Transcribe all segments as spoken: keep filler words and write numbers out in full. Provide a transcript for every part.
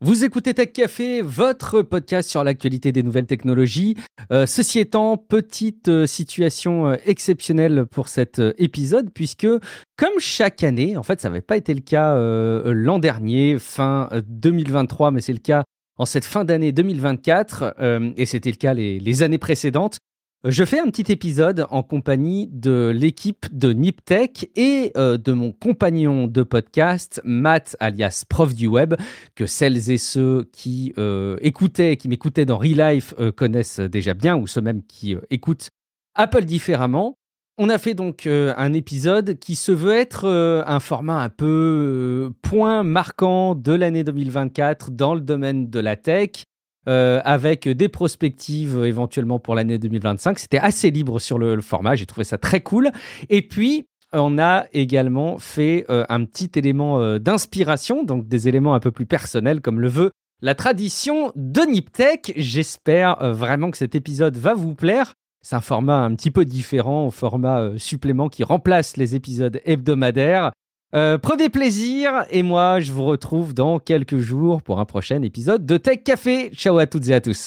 Vous écoutez Tech Café, votre podcast sur l'actualité des nouvelles technologies. Euh, ceci étant, petite euh, situation euh, exceptionnelle pour cet euh, épisode, puisque comme chaque année, en fait, ça n'avait pas été le cas euh, l'an dernier, fin euh, deux mille vingt-trois, mais c'est le cas en cette fin d'année deux mille vingt-quatre, euh, et c'était le cas les, les années précédentes. Je fais un petit épisode en compagnie de l'équipe de Niptech et euh, de mon compagnon de podcast, Matt, alias Prof du Web, que celles et ceux qui euh, écoutaient, qui m'écoutaient dans Real Life euh, connaissent déjà bien, ou ceux même qui euh, écoutent Apple différemment. On a fait donc euh, un épisode qui se veut être euh, un format un peu euh, point marquant de l'année deux mille vingt-quatre dans le domaine de la tech, euh, avec des prospectives euh, éventuellement pour l'année deux mille vingt-cinq. C'était assez libre sur le, le format, j'ai trouvé ça très cool. Et puis, on a également fait euh, un petit élément euh, d'inspiration, donc des éléments un peu plus personnels, comme le veut la tradition de Niptech. J'espère euh, vraiment que cet épisode va vous plaire. C'est un format un petit peu différent, un format euh, supplément qui remplace les épisodes hebdomadaires. Euh, prenez plaisir et moi, je vous retrouve dans quelques jours pour un prochain épisode de Tech Café. Ciao à toutes et à tous.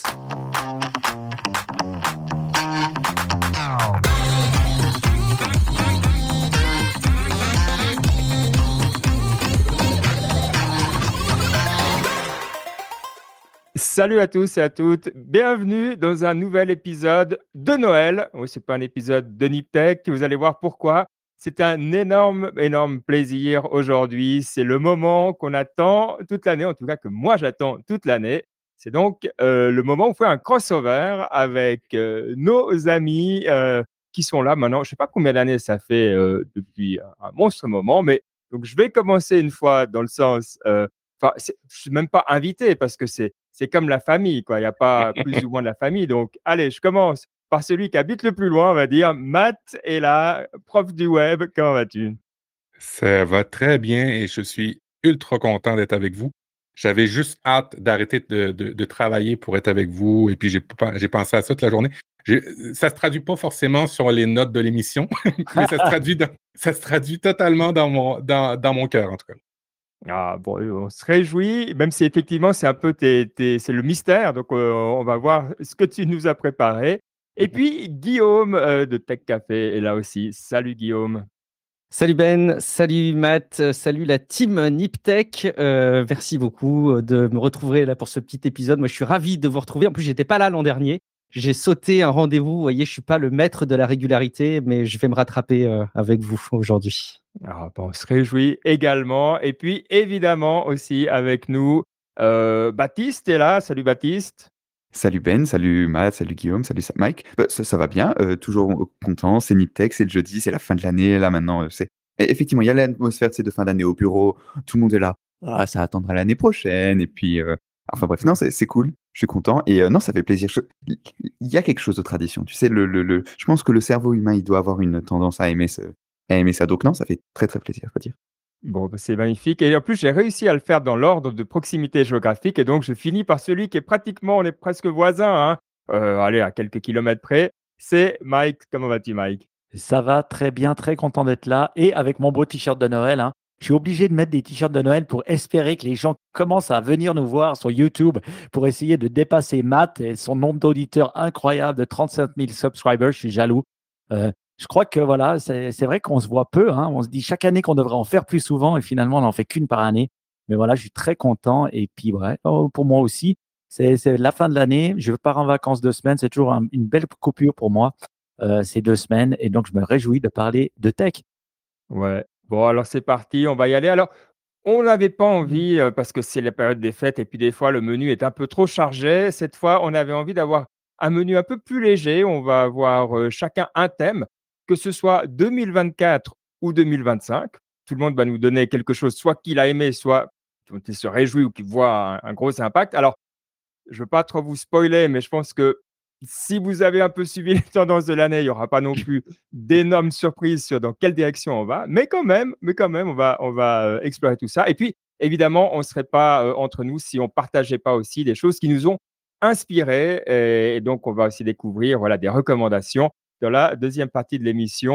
Salut à tous et à toutes, bienvenue dans un nouvel épisode de Noël. Oui, c'est pas un épisode de Niptech, vous allez voir pourquoi. C'est un énorme, énorme plaisir aujourd'hui. C'est le moment qu'on attend toute l'année, en tout cas que moi j'attends toute l'année. C'est donc euh, le moment où on fait un crossover avec euh, nos amis euh, qui sont là maintenant. Je ne sais pas combien d'années ça fait euh, depuis un, un monstre moment, mais donc je vais commencer une fois dans le sens. euh, Enfin, c'est- je suis même pas invité parce que c'est c'est comme la famille, quoi. Il n'y a pas plus ou moins de la famille. Donc, allez, je commence par celui qui habite le plus loin, on va dire. Matt est là, prof du web. Comment vas-tu? Ça va très bien et je suis ultra content d'être avec vous. J'avais juste hâte d'arrêter de, de- de travailler pour être avec vous et puis j'ai pas- j'ai pensé à ça toute la journée. J'ai- Ça se traduit pas forcément sur les notes de l'émission, mais ça se traduit dans- ça se traduit totalement dans mon, dans, dans mon cœur, en tout cas. Ah, bon, euh, on se réjouit, même si effectivement c'est un peu tes- tes- c'est le mystère. Donc, euh, on va voir ce que tu nous as préparé. Et puis, Guillaume euh, de Tech Café est là aussi. Salut Guillaume. Salut Ben, salut Matt, euh, salut la team Niptech. Euh, merci beaucoup euh, de me retrouver là pour ce petit épisode. Moi, je suis ravi de vous retrouver. En plus, j'étais pas là l'an dernier. J'ai sauté un rendez-vous. Vous voyez, je suis pas le maître de la régularité, mais je vais me rattraper euh, avec vous aujourd'hui. Ah, bon, on se réjouit également. Et puis, évidemment, aussi avec nous, euh, Baptiste est là. Salut Baptiste. Salut Ben, salut Matt, salut Guillaume, salut Sa- Mike. Bah, ça, ça va bien, euh, toujours content. C'est Niptech, c'est le jeudi, c'est la fin de l'année. Là maintenant, euh, c'est et effectivement, il y a l'atmosphère de ces de fin d'année au bureau. Tout le monde est là. Ah, ça attendra l'année prochaine. Et puis, euh, enfin bref, non, c'est c'est cool. Je suis content. Et euh, non, ça fait plaisir. Je- Il y a quelque chose de tradition. Tu sais, le, le, le- je pense que le cerveau humain, il doit avoir une tendance à aimer, ce, à aimer ça. Donc non, ça fait très très plaisir, faut dire. Bon, bah, c'est magnifique. Et en plus, j'ai réussi à le faire dans l'ordre de proximité géographique. Et donc, je finis par celui qui est pratiquement, on est presque voisins, hein. Euh, allez, à quelques kilomètres près. C'est Mike. Comment vas-tu, Mike? Ça va très bien, très content d'être là et avec mon beau t-shirt de Noël, hein. Je suis obligé de mettre des t-shirts de Noël pour espérer que les gens commencent à venir nous voir sur YouTube pour essayer de dépasser Matt et son nombre d'auditeurs incroyable de trente-sept mille subscribers. Je suis jaloux. Euh, je crois que voilà, c'est c'est vrai qu'on se voit peu, hein. On se dit chaque année qu'on devrait en faire plus souvent et finalement on n'en fait qu'une par année. Mais voilà, je suis très content et puis ouais, oh, pour moi aussi, c'est c'est la fin de l'année. Je pars en vacances deux semaines. C'est toujours un- une belle coupure pour moi euh, ces deux semaines. Et donc, je me réjouis de parler de tech. Ouais. Bon, alors c'est parti, on va y aller. Alors, on n'avait pas envie, euh, parce que c'est la période des fêtes et puis des fois, le menu est un peu trop chargé. Cette fois, on avait envie d'avoir un menu un peu plus léger. On va avoir euh, chacun un thème, que ce soit deux mille vingt-quatre ou deux mille vingt-cinq. Tout le monde va nous donner quelque chose, soit qu'il a aimé, soit qu'il se réjouit ou qu'il voit un, un gros impact. Alors, je ne veux pas trop vous spoiler, mais je pense que si vous avez un peu suivi les tendances de l'année, il n'y aura pas non plus d'énormes surprises sur dans quelle direction on va. Mais quand même, mais quand même, on va, on va euh, explorer tout ça. Et puis, évidemment, on ne serait pas euh, entre nous si on ne partageait pas aussi des choses qui nous ont inspirés. Et, et donc, on va aussi découvrir voilà, des recommandations dans la deuxième partie de l'émission.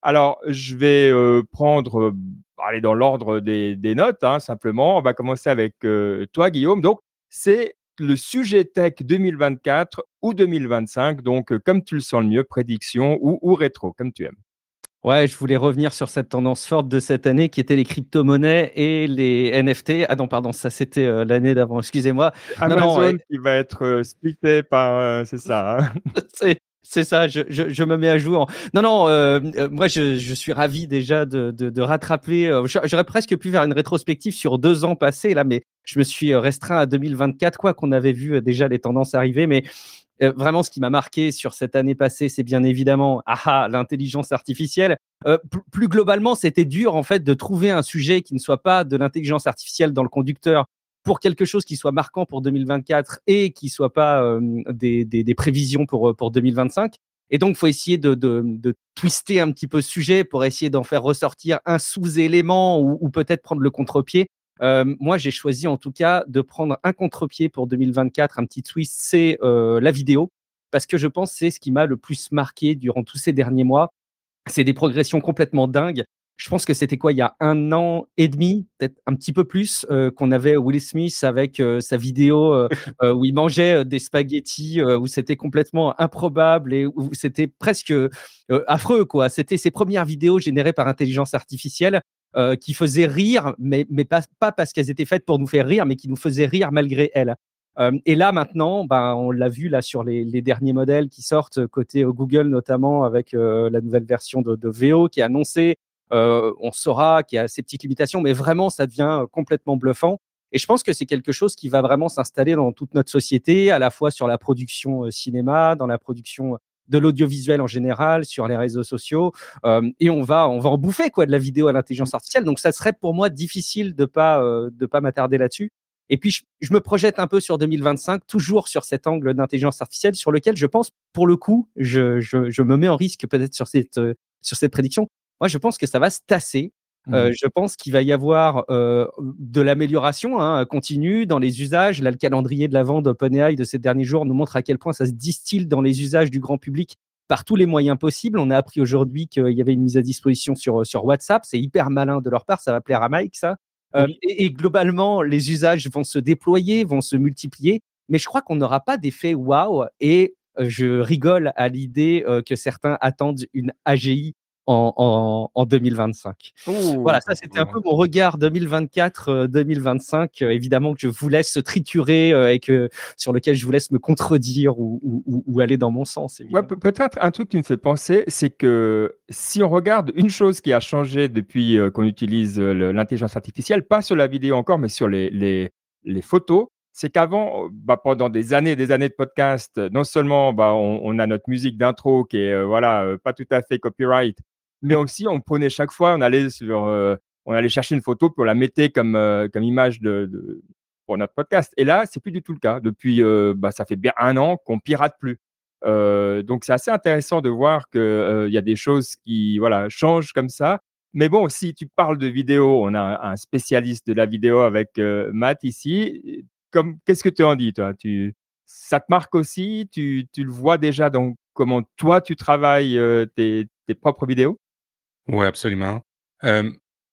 Alors, je vais euh, prendre, euh, aller dans l'ordre des, des notes, hein, simplement. On va commencer avec euh, toi, Guillaume. Donc, c'est le sujet tech deux mille vingt-quatre ou deux mille vingt-cinq. Donc, euh, comme tu le sens le mieux, prédiction ou, ou rétro, comme tu aimes. Ouais, je voulais revenir sur cette tendance forte de cette année qui était les crypto-monnaies et les N F T. Ah non, pardon, ça c'était euh, l'année d'avant, excusez-moi. Non, non, Amazon ouais, qui va être euh, splitté par, euh, c'est ça, hein. c'est c'est ça, je, je, je me mets à jour. Non, non, euh, euh, moi je, je suis ravi déjà de, de, de rattraper. euh, j'a- J'aurais presque pu faire une rétrospective sur deux ans passés là, mais je me suis euh, restreint à deux mille vingt-quatre, quoi qu'on avait vu euh, déjà les tendances arriver. Mais euh, vraiment, ce qui m'a marqué sur cette année passée, c'est bien évidemment ah, ah, l'intelligence artificielle. Euh, pl- plus globalement, c'était dur en fait de trouver un sujet qui ne soit pas de l'intelligence artificielle dans le conducteur pour quelque chose qui soit marquant pour deux mille vingt-quatre et qui soit pas euh, des, des, des prévisions pour, euh, pour deux mille vingt-cinq. Et donc, il faut essayer de, de, de twister un petit peu ce sujet pour essayer d'en faire ressortir un sous-élément ou, ou peut-être prendre le contre-pied. Euh, moi, j'ai choisi en tout cas de prendre un contre-pied pour deux mille vingt-quatre, un petit twist, c'est euh, la vidéo, parce que je pense que c'est ce qui m'a le plus marqué durant tous ces derniers mois. C'est des progressions complètement dingues. Je pense que c'était quoi, il y a un an et demi, peut-être un petit peu plus, euh, qu'on avait Will Smith avec euh, sa vidéo euh, euh, où il mangeait euh, des spaghettis, euh, où c'était complètement improbable et où c'était presque euh, affreux, quoi. C'était ses premières vidéos générées par intelligence artificielle euh, qui faisaient rire, mais, mais pas, pas parce qu'elles étaient faites pour nous faire rire, mais qui nous faisaient rire malgré elles. Euh, et là, maintenant, ben, on l'a vu là sur les, les derniers modèles qui sortent côté euh, Google, notamment avec euh, la nouvelle version de, de V O qui est annoncée. Euh, on saura qu'il y a ces petites limitations, mais vraiment, ça devient euh, complètement bluffant. Et je pense que c'est quelque chose qui va vraiment s'installer dans toute notre société, à la fois sur la production euh, cinéma, dans la production de l'audiovisuel en général, sur les réseaux sociaux. Euh, et on va, on va en bouffer quoi, de la vidéo à l'intelligence artificielle. Donc, ça serait pour moi difficile de ne pas, euh, de pas m'attarder là-dessus. Et puis, je, je, me projette un peu sur deux mille vingt-cinq, toujours sur cet angle d'intelligence artificielle, sur lequel je pense, pour le coup, je, je, je me mets en risque peut-être sur cette, euh, sur cette prédiction. Moi, je pense que ça va se tasser. Euh, je pense qu'il va y avoir euh, de l'amélioration hein, continue dans les usages. Là, le calendrier de la vente d'OpenAI de ces derniers jours nous montre à quel point ça se distille dans les usages du grand public par tous les moyens possibles. On a appris aujourd'hui qu'il y avait une mise à disposition sur, sur WhatsApp. C'est hyper malin de leur part. Ça va plaire à Mike, ça. Euh, Oui. et, et globalement, les usages vont se déployer, vont se multiplier, mais je crois qu'on n'aura pas d'effet waouh. Et euh, je rigole à l'idée euh, que certains attendent une A G I en, en, en deux mille vingt-cinq. Ouh. Voilà, ça c'était un peu mon regard deux mille vingt-quatre deux mille vingt-cinq. Euh, évidemment que je vous laisse triturer euh, et que, sur lequel je vous laisse me contredire ou, ou, ou aller dans mon sens. Ouais, pe- peut-être un truc qui me fait penser, c'est que si on regarde une chose qui a changé depuis euh, qu'on utilise euh, le- l'intelligence artificielle, pas sur la vidéo encore, mais sur les, les, les photos, c'est qu'avant, euh, bah, pendant des années et des années de podcast, euh, non seulement bah, on, on a notre musique d'intro qui est euh, voilà, euh, pas tout à fait copyright, mais aussi on prenait chaque fois, on allait, sur, euh, on allait chercher une photo puis on la mettait comme, euh, comme image de, de- pour notre podcast. Et là, c'est plus du tout le cas. Depuis, euh, bah, ça fait bien un an qu'on pirate plus. Euh, donc c'est assez intéressant de voir qu'il euh, y a des choses qui voilà, changent comme ça. Mais bon, si tu parles de vidéo, on a un spécialiste de la vidéo avec euh, Matt ici. Comme, qu'est-ce que tu en dis, toi tu, ça te marque aussi tu, tu le vois déjà dans comment toi tu travailles euh, tes, tes propres vidéos? Oui, absolument. Euh,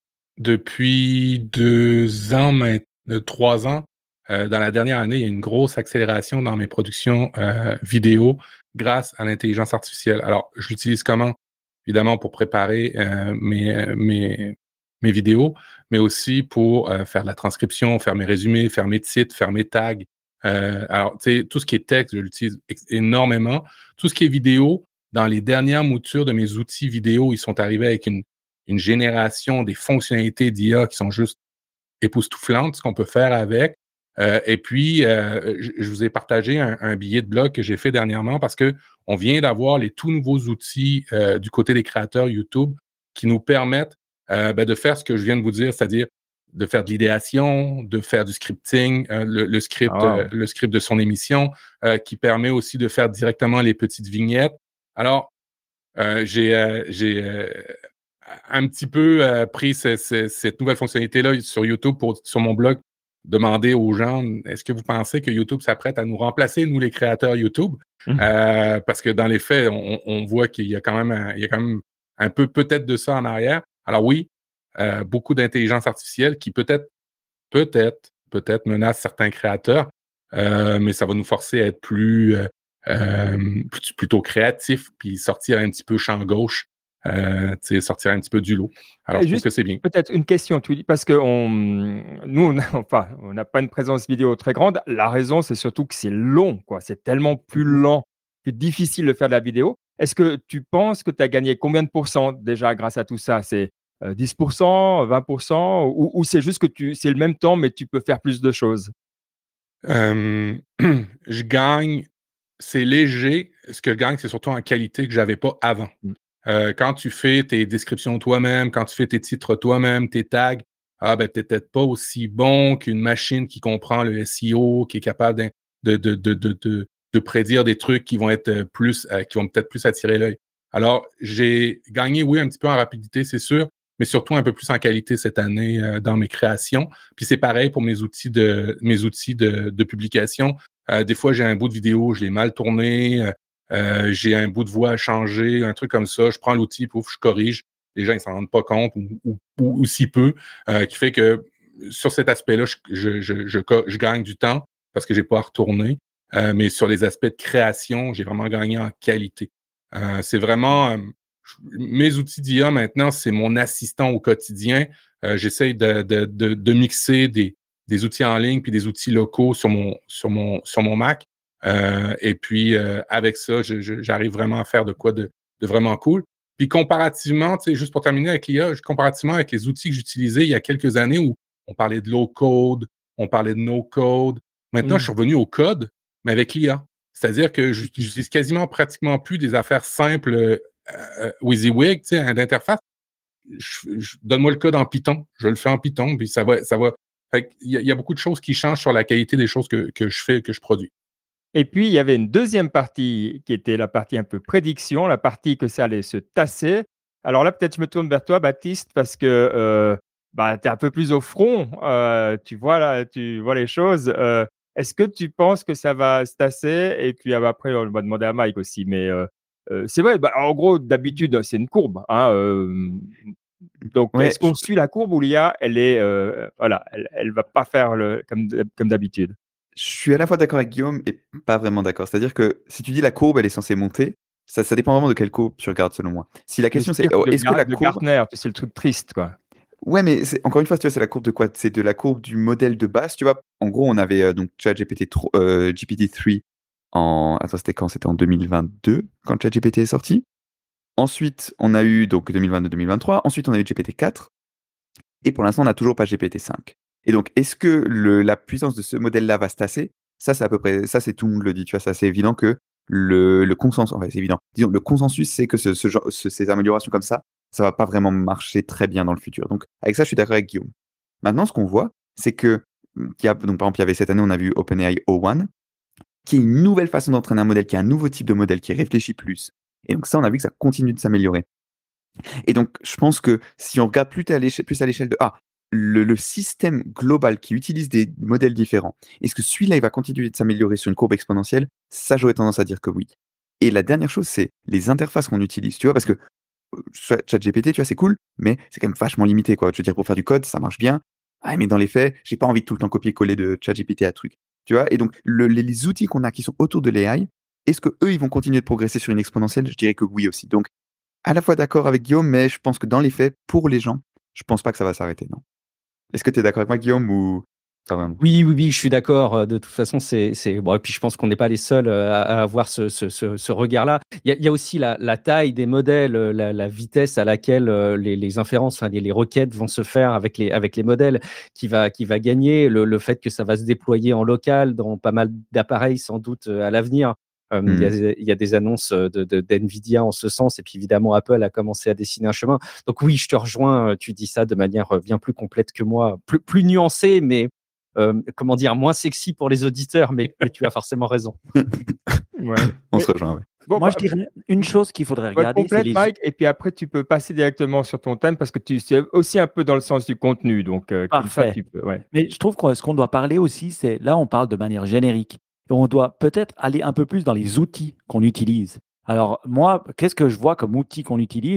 depuis deux ans, maintenant, trois ans, euh, dans la dernière année, il y a une grosse accélération dans mes productions euh, vidéo grâce à l'intelligence artificielle. Alors, je l'utilise comment? Évidemment, pour préparer euh, mes, euh, mes, mes vidéos, mais aussi pour euh, faire de la transcription, faire mes résumés, faire mes titres, faire mes tags. Euh, alors, tu sais, tout ce qui est texte, je l'utilise ex- énormément. Tout ce qui est vidéo, dans les dernières moutures de mes outils vidéo, ils sont arrivés avec une une génération des fonctionnalités d'I A qui sont juste époustouflantes, ce qu'on peut faire avec. Euh, et puis, euh, je, je vous ai partagé un, un billet de blog que j'ai fait dernièrement parce que on vient d'avoir les tout nouveaux outils euh, du côté des créateurs YouTube qui nous permettent euh, ben, de faire ce que je viens de vous dire, c'est-à-dire de faire de l'idéation, de faire du scripting, euh, le, le script, Ah, euh, le script de son émission, euh, qui permet aussi de faire directement les petites vignettes. Alors, euh, j'ai, euh, j'ai euh, un petit peu euh, pris ce- ce- cette nouvelle fonctionnalité-là sur YouTube pour, sur mon blog, demander aux gens, est-ce que vous pensez que YouTube s'apprête à nous remplacer, nous, les créateurs YouTube? Mhm. Euh, parce que dans les faits, on, on voit qu'il y a quand même, un- il y a quand même un peu peut-être de ça en arrière. Alors oui, euh, beaucoup d'intelligence artificielle qui peut-être, peut-être, peut-être menace certains créateurs, euh, mais ça va nous forcer à être plus, euh, euh, plutôt créatifs, puis sortir un petit peu champ gauche, euh, sortir un petit peu du lot. Alors, Et je trouve juste que c'est bien. peut-être une question, tu dis parce que on, nous, on a, enfin, on n'a pas une présence vidéo très grande. La raison, c'est surtout que c'est long, quoi. C'est tellement plus lent, c'est difficile de faire de la vidéo. Est-ce que tu penses que tu as gagné combien de pourcents déjà grâce à tout ça? C'est euh, dix pour cent, vingt pour cent, ou, ou c'est juste que tu, c'est le même temps, mais tu peux faire plus de choses? Euh, je gagne, c'est léger. Ce que je gagne, c'est surtout en qualité que j'avais pas avant. Mm. Euh, quand tu fais tes descriptions toi-même, quand tu fais tes titres toi-même, tes tags, ah ben t'es peut-être pas aussi bon qu'une machine qui comprend le S E O, qui est capable de, de, de, de, de, de prédire des trucs qui vont être plus, euh, qui vont peut-être plus attirer l'œil. Alors, j'ai gagné, oui, un petit peu en rapidité, c'est sûr, mais surtout un peu plus en qualité cette année euh, dans mes créations. Puis c'est pareil pour mes outils de mes outils de, de publication. Euh, des fois, j'ai un bout de vidéo, je l'ai mal tourné, euh, euh, j'ai un bout de voix à changer, un truc comme ça. Je prends l'outil, pouf, je corrige. Les gens, ils s'en rendent pas compte ou, ou, ou, ou si peu, euh, qui fait que sur cet aspect-là, je, je, je, je, je gagne du temps parce que j'ai pas à retourner. Euh, mais sur les aspects de création, j'ai vraiment gagné en qualité. Euh, c'est vraiment... Euh, mes outils d'I A maintenant, c'est mon assistant au quotidien. Euh, j'essaye de, de, de, de mixer des, des outils en ligne puis des outils locaux sur mon, sur mon, sur mon Mac. Euh, et puis, euh, avec ça, je, je, j'arrive vraiment à faire de quoi de, de vraiment cool. Puis, comparativement, tu sais, juste pour terminer avec l'I A, comparativement avec les outils que j'utilisais il y a quelques années où on parlait de low code, on parlait de no code. Maintenant, je suis revenu au code, mais avec l'I A. C'est-à-dire que j'utilise quasiment pratiquement plus des affaires simples euh, WYSIWYG, tu sais, d'interface. Je, je, donne-moi le code en Python, je le fais en Python, puis ça va, ça va. Il y, y a beaucoup de choses qui changent sur la qualité des choses que, que je fais, que je produis. Et puis, il y avait une deuxième partie qui était la partie un peu prédiction, la partie que ça allait se tasser. Alors là, peut-être je me tourne vers toi, Baptiste, parce que euh, bah, tu es un peu plus au front, euh, tu, vois là, tu vois les choses. Euh, est-ce que tu penses que ça va se tasser? Et puis euh, après, on va demander à Mike aussi. Mais euh, euh, c'est vrai, bah, en gros, d'habitude, c'est une courbe. Hein, euh, donc, Ouais, est-ce qu'on je, suit la courbe ou l'I A, elle est, euh, voilà, elle ne va pas faire le, comme, comme d'habitude? je suis à la fois d'accord avec Guillaume et pas vraiment d'accord. C'est-à-dire que si tu dis la courbe, elle est censée monter, ça, ça dépend vraiment de quelle courbe tu regardes, selon moi. Si la Le question c'est, cirque oh, de, est-ce que Gar- la de courbe... Gartner, c'est le truc triste, quoi. Ouais, mais c'est- encore une fois, tu vois, c'est la courbe de quoi? C'est de la courbe du modèle de base, tu vois. En gros, on avait euh, donc ChatGPT trois, euh, G P T trois en... Attends, c'était quand? C'était en deux mille vingt-deux, quand ChatGPT est sorti. Ensuite, on a eu donc deux mille vingt-deux deux mille vingt-trois. Ensuite, on a eu G P T quatre. Et pour l'instant, on n'a toujours pas G P T cinq. Et donc, est-ce que le, la puissance de ce modèle-là va se tasser? Ça, c'est à peu près, ça, c'est tout le monde le dit, tu vois, ça, c'est évident que le, le consensus, enfin, c'est évident. Disons, le consensus, c'est que ce, ce genre, ce- ces améliorations comme ça, ça va pas vraiment marcher très bien dans le futur. Donc, avec ça, je suis d'accord avec Guillaume. Maintenant, ce qu'on voit, c'est que, hum, qu'il y a, donc, par exemple, il y avait cette année, on a vu OpenAI O un, qui est une nouvelle façon d'entraîner un modèle, qui est un nouveau type de modèle, qui réfléchit plus. Et donc, ça, on a vu que ça continue de s'améliorer. Et donc, je pense que si on regarde plus à l'échelle, plus à l'échelle de ah, le, le système global qui utilise des modèles différents, est-ce que celui-là, il va continuer de s'améliorer sur une courbe exponentielle? Ça, j'aurais tendance à dire que oui. Et la dernière chose, c'est les interfaces qu'on utilise, tu vois, parce que euh, Chat- ChatGPT, tu vois, c'est cool, mais c'est quand même vachement limité, quoi. Je veux dire, pour faire du code, ça marche bien. Ah, mais dans les faits, j'ai pas envie de tout le temps copier-coller de ChatGPT à truc. Tu vois, et donc, le- les, les outils qu'on a qui sont autour de l'A I, est-ce que eux, ils vont continuer de progresser sur une exponentielle? Je dirais que oui aussi. Donc, à la fois d'accord avec Guillaume, mais je pense que dans les faits, pour les gens, je pense pas que ça va s'arrêter, non. Est-ce que tu es d'accord avec moi, Guillaume, ou pas vraiment? Oui, oui, oui, je suis d'accord. euh, De toute façon, c'est, c'est... Bon, et puis je pense qu'on n'est pas les seuls euh, à, à avoir ce, ce, ce, ce regard-là. Il y a, il y a aussi la, la taille des modèles, euh, la, la vitesse à laquelle euh, les, les inférences, enfin, les, les requêtes vont se faire avec les, avec les modèles qui va, qui va gagner, le, le fait que ça va se déployer en local dans pas mal d'appareils sans doute euh, à l'avenir. Euh, Il y, a, Hmm. il y a des annonces de, de, d'NVIDIA en ce sens, et puis évidemment, Apple a commencé à dessiner un chemin. Donc oui, je te rejoins, euh, tu dis ça de manière euh, bien plus complète que moi, plus, plus nuancée, mais euh, comment dire, moins sexy pour les auditeurs, mais, mais tu as forcément raison. Ouais. On Mais se rejoint, ouais. bon, Moi, bah, je dirais une chose qu'il faudrait bah, regarder, c'est complète, les... Mike, et puis après, tu peux passer directement sur ton thème parce que tu c'est aussi un peu dans le sens du contenu. Donc, euh, comme ça, Parfait. tu peux. Ouais. Mais je trouve que ce qu'on doit parler aussi, c'est là, on parle de manière générique. Et on doit peut-être aller un peu plus dans les outils qu'on utilise. Alors, moi, qu'est-ce que je vois comme outils qu'on utilise?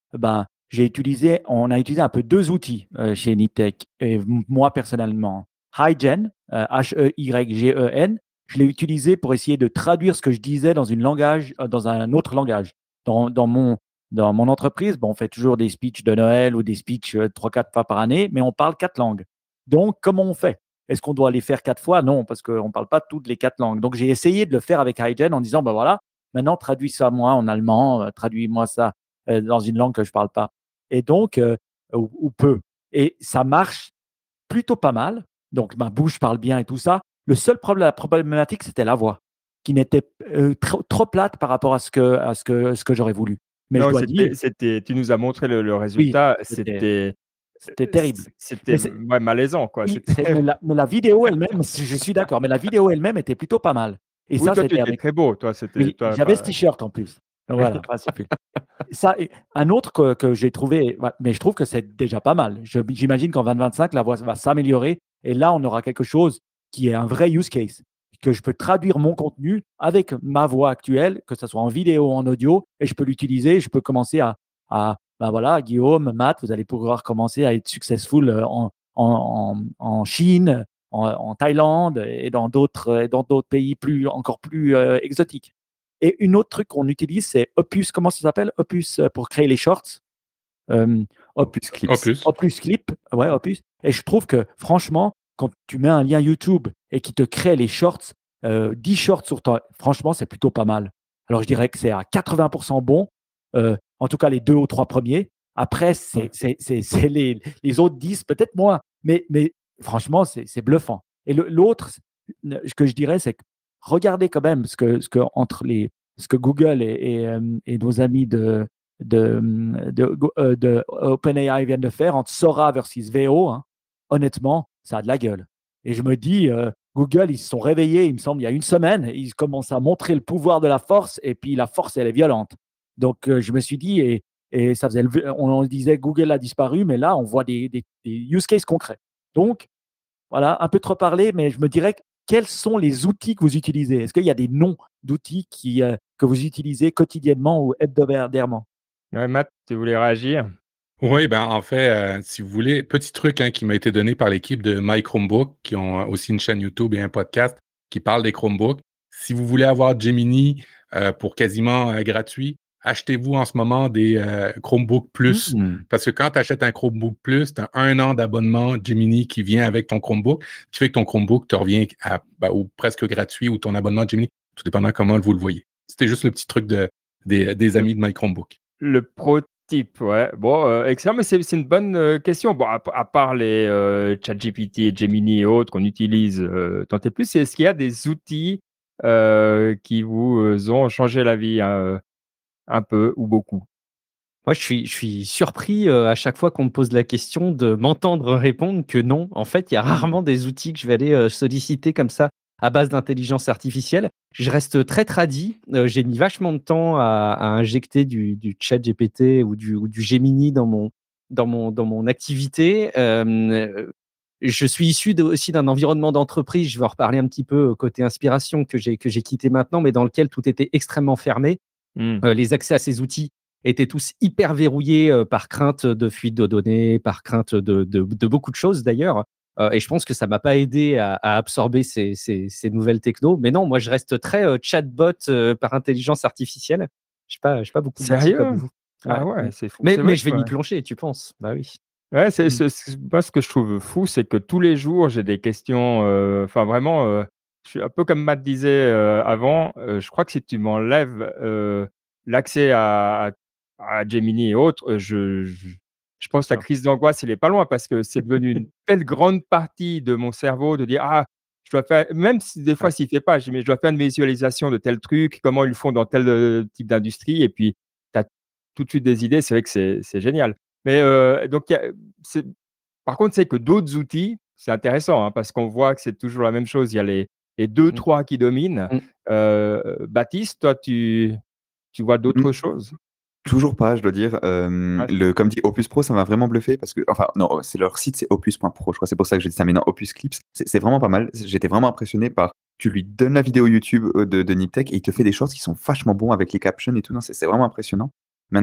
ben, j'ai utilisé, on a utilisé un peu deux outils euh, chez Niptech, et m- moi personnellement. HyGen, euh, H E Y G E N, je l'ai utilisé pour essayer de traduire ce que je disais dans, une langage, euh, dans un autre langage. Dans, dans mon, dans mon entreprise, bon, on fait toujours des speeches de Noël ou des speeches euh, trois, quatre fois par année, mais on parle quatre langues. Donc, comment on fait? Est-ce qu'on doit les faire quatre fois? Non, parce qu'on ne parle pas toutes les quatre langues. Donc, j'ai essayé de le faire avec HyGen en disant, ben voilà, maintenant, traduis ça moi en allemand, euh, traduis-moi ça euh, dans une langue que je ne parle pas. Et donc, euh, ou, ou peu. Et ça marche plutôt pas mal. Donc, ma bouche parle bien et tout ça. Le seul problème, la problématique, c'était la voix, qui n'était euh, trop, trop plate par rapport à ce que, à ce que, ce que j'aurais voulu. Mais je Non, dois dire, c'était c'était tu nous as montré le le oui, résultat, c'était c'était, c'était heu, terrible. c c'était, Mais c'est- ouais, malaisant, quoi. oui, c'est- C'était mais la, mais la vidéo elle-même, je suis d'accord, mais la vidéo elle-même était plutôt pas mal. Et oui, ça, toi, tu c'était étais avec. très beau, toi, c'était Oui, toi, j'avais ce enfin t-shirt en plus. Donc voilà, pas super. Ça, et un autre que, que j'ai trouvé, ouais, mais je trouve que c'est déjà pas mal. Je- J'imagine qu'en deux mille vingt-cinq, la voix va s'améliorer et là, on aura quelque chose qui est un vrai use case, que je peux traduire mon contenu avec ma voix actuelle, que ce soit en vidéo ou en audio, et je peux l'utiliser. Je peux commencer à, à ben voilà, Guillaume, Matt, vous allez pouvoir commencer à être successful euh, en, en, en, en Chine, en, en Thaïlande et dans d'autres dans d'autres pays plus, encore plus euh, exotiques. Et une autre truc qu'on utilise, c'est Opus, comment ça s'appelle? Opus euh, pour créer les shorts. Euh, Op- Opus Clips. Opus. Opus Clip, ouais, Opus. Et je trouve que franchement, quand tu mets un lien YouTube et qui te crée les shorts, euh, dix shorts sur toi, franchement, c'est plutôt pas mal. Alors je dirais que c'est à quatre-vingts pour cent bon, euh, en tout cas les deux ou trois premiers. Après, c'est c'est- c'est- c'est les, les autres dix, peut-être moins, mais, mais franchement, c'est c'est bluffant. Et le- l'autre, ce que je dirais, c'est que regardez quand même ce que, ce que, entre les, ce que Google et, et, euh, et nos amis de, de, de, euh, de OpenAI viennent de faire entre Sora versus V O, hein. Honnêtement, ça a de la gueule. Et je me dis, euh, Google, ils se sont réveillés, il me semble, il y a une semaine, et ils commencent à montrer le pouvoir de la force, et puis la force, elle est violente. Donc, euh, je me suis dit, et, et ça faisait, le- on, on disait Google a disparu, mais là, on voit des, des, des use cases concrets. Donc, voilà, un peu trop parlé, mais je me dirais, quels sont les outils que vous utilisez? Est-ce qu'il y a des noms d'outils qui, euh, que vous utilisez quotidiennement ou hebdomadairement? ouais, Matt, tu voulais réagir? Oui, ben en fait, euh, si vous voulez, petit truc hein, qui m'a été donné par l'équipe de My Chromebook, qui ont euh, aussi une chaîne YouTube et un podcast qui parle des Chromebooks. Si vous voulez avoir Gemini euh, pour quasiment euh, gratuit, achetez-vous en ce moment des euh, Chromebook Plus. Hmm. Parce que quand tu achètes un Chromebook Plus, tu as un an d'abonnement Gemini qui vient avec ton Chromebook, qui fait que ton Chromebook te revient à, ben, ou presque gratuit ou ton abonnement Gemini, tout dépendant comment vous le voyez. C'était juste le petit truc de, des, des amis de My Chromebook. Le pro type, ouais. Bon, heu, excellent, mais c'est c'est une bonne, heu, question. Bon, à p à part les, heu, ChatGPT et Gemini et autres qu'on utilise, heu, tant et plus, est-ce qu'il y a des outils, heu, qui vous, heu, ont changé la vie, hein, heu, un peu ou beaucoup? Moi, je suis, je suis surpris euh, à chaque fois qu'on me pose la question de m'entendre répondre que non. En fait, il y a rarement des outils que je vais aller euh, solliciter comme ça à base d'intelligence artificielle. Je reste très tradi. Euh, j'ai mis vachement de temps à, à injecter du, du chat G P T ou du, ou du Gemini dans mon, dans mon, dans mon activité. Euh, je suis issu de- aussi d'un environnement d'entreprise. Je vais en reparler un petit peu euh, côté inspiration que j'ai que j'ai quitté maintenant, mais dans lequel tout était extrêmement fermé. Mmh. Euh, les accès à ces outils étaient tous hyper verrouillés euh, par crainte de fuite de données, par crainte de, de, de beaucoup de choses d'ailleurs. Euh, et je pense que ça m'a pas aidé à, à absorber ces, ces, ces nouvelles technos. Mais non, moi je reste très euh, chatbot euh, par intelligence artificielle. Je n'ai pas, j'ai pas beaucoup d'outils comme Sérieux? vous. Ah Ouais. ouais, Mm. c'est fou. Mais, C'est mais vrai je que vais m'y ouais. plonger, tu penses? Bah oui. Ouais, c'est Mm. c'est c moi, ce que je trouve fou, c'est que tous les jours, j'ai des questions, heu, enfin vraiment, heu, je suis un peu comme Matt disait, heu, avant, heu, je crois que si tu m'enlèves, heu, l'accès à à à Gemini et autres, heu, je je je pense que la Sûr. crise d'angoisse, elle est pas loin parce que c'est devenu une telle grande partie de mon cerveau de dire: «Ah, je dois faire», même si des fois Ouais. s'il fait pas, je dis: «Mais je dois faire une visualisation de tel truc, comment ils le font dans tel, heu, type d'industrie», et puis tu as tout de suite des idées, c'est vrai que c'est c'est génial. Mais, heu, donc il y a c'est par contre, c'est que d'autres outils, c'est intéressant, hein, parce qu'on voit que c'est toujours la même chose. Il y a les les Mm. deux trois qui dominent. Mm. Heu, Baptiste, toi, tu tu vois Mm. d'autres choses? Toujours pas, je dois dire. Euh, Ouais, le, comme dit Opus Pro, ça m'a vraiment bluffé parce que, enfin, non, c'est leur site, c'est opus point pro, je crois, c'est pour ça que j'ai dit ça. Mais non, Opus Clips, c'est c'est vraiment pas mal. J'étais vraiment impressionné par. Tu lui donnes la vidéo YouTube euh, de, de Niptech et il te fait des shorts qui sont vachement bons avec les captions et tout. Non, c'est c'est vraiment impressionnant. Maintenant,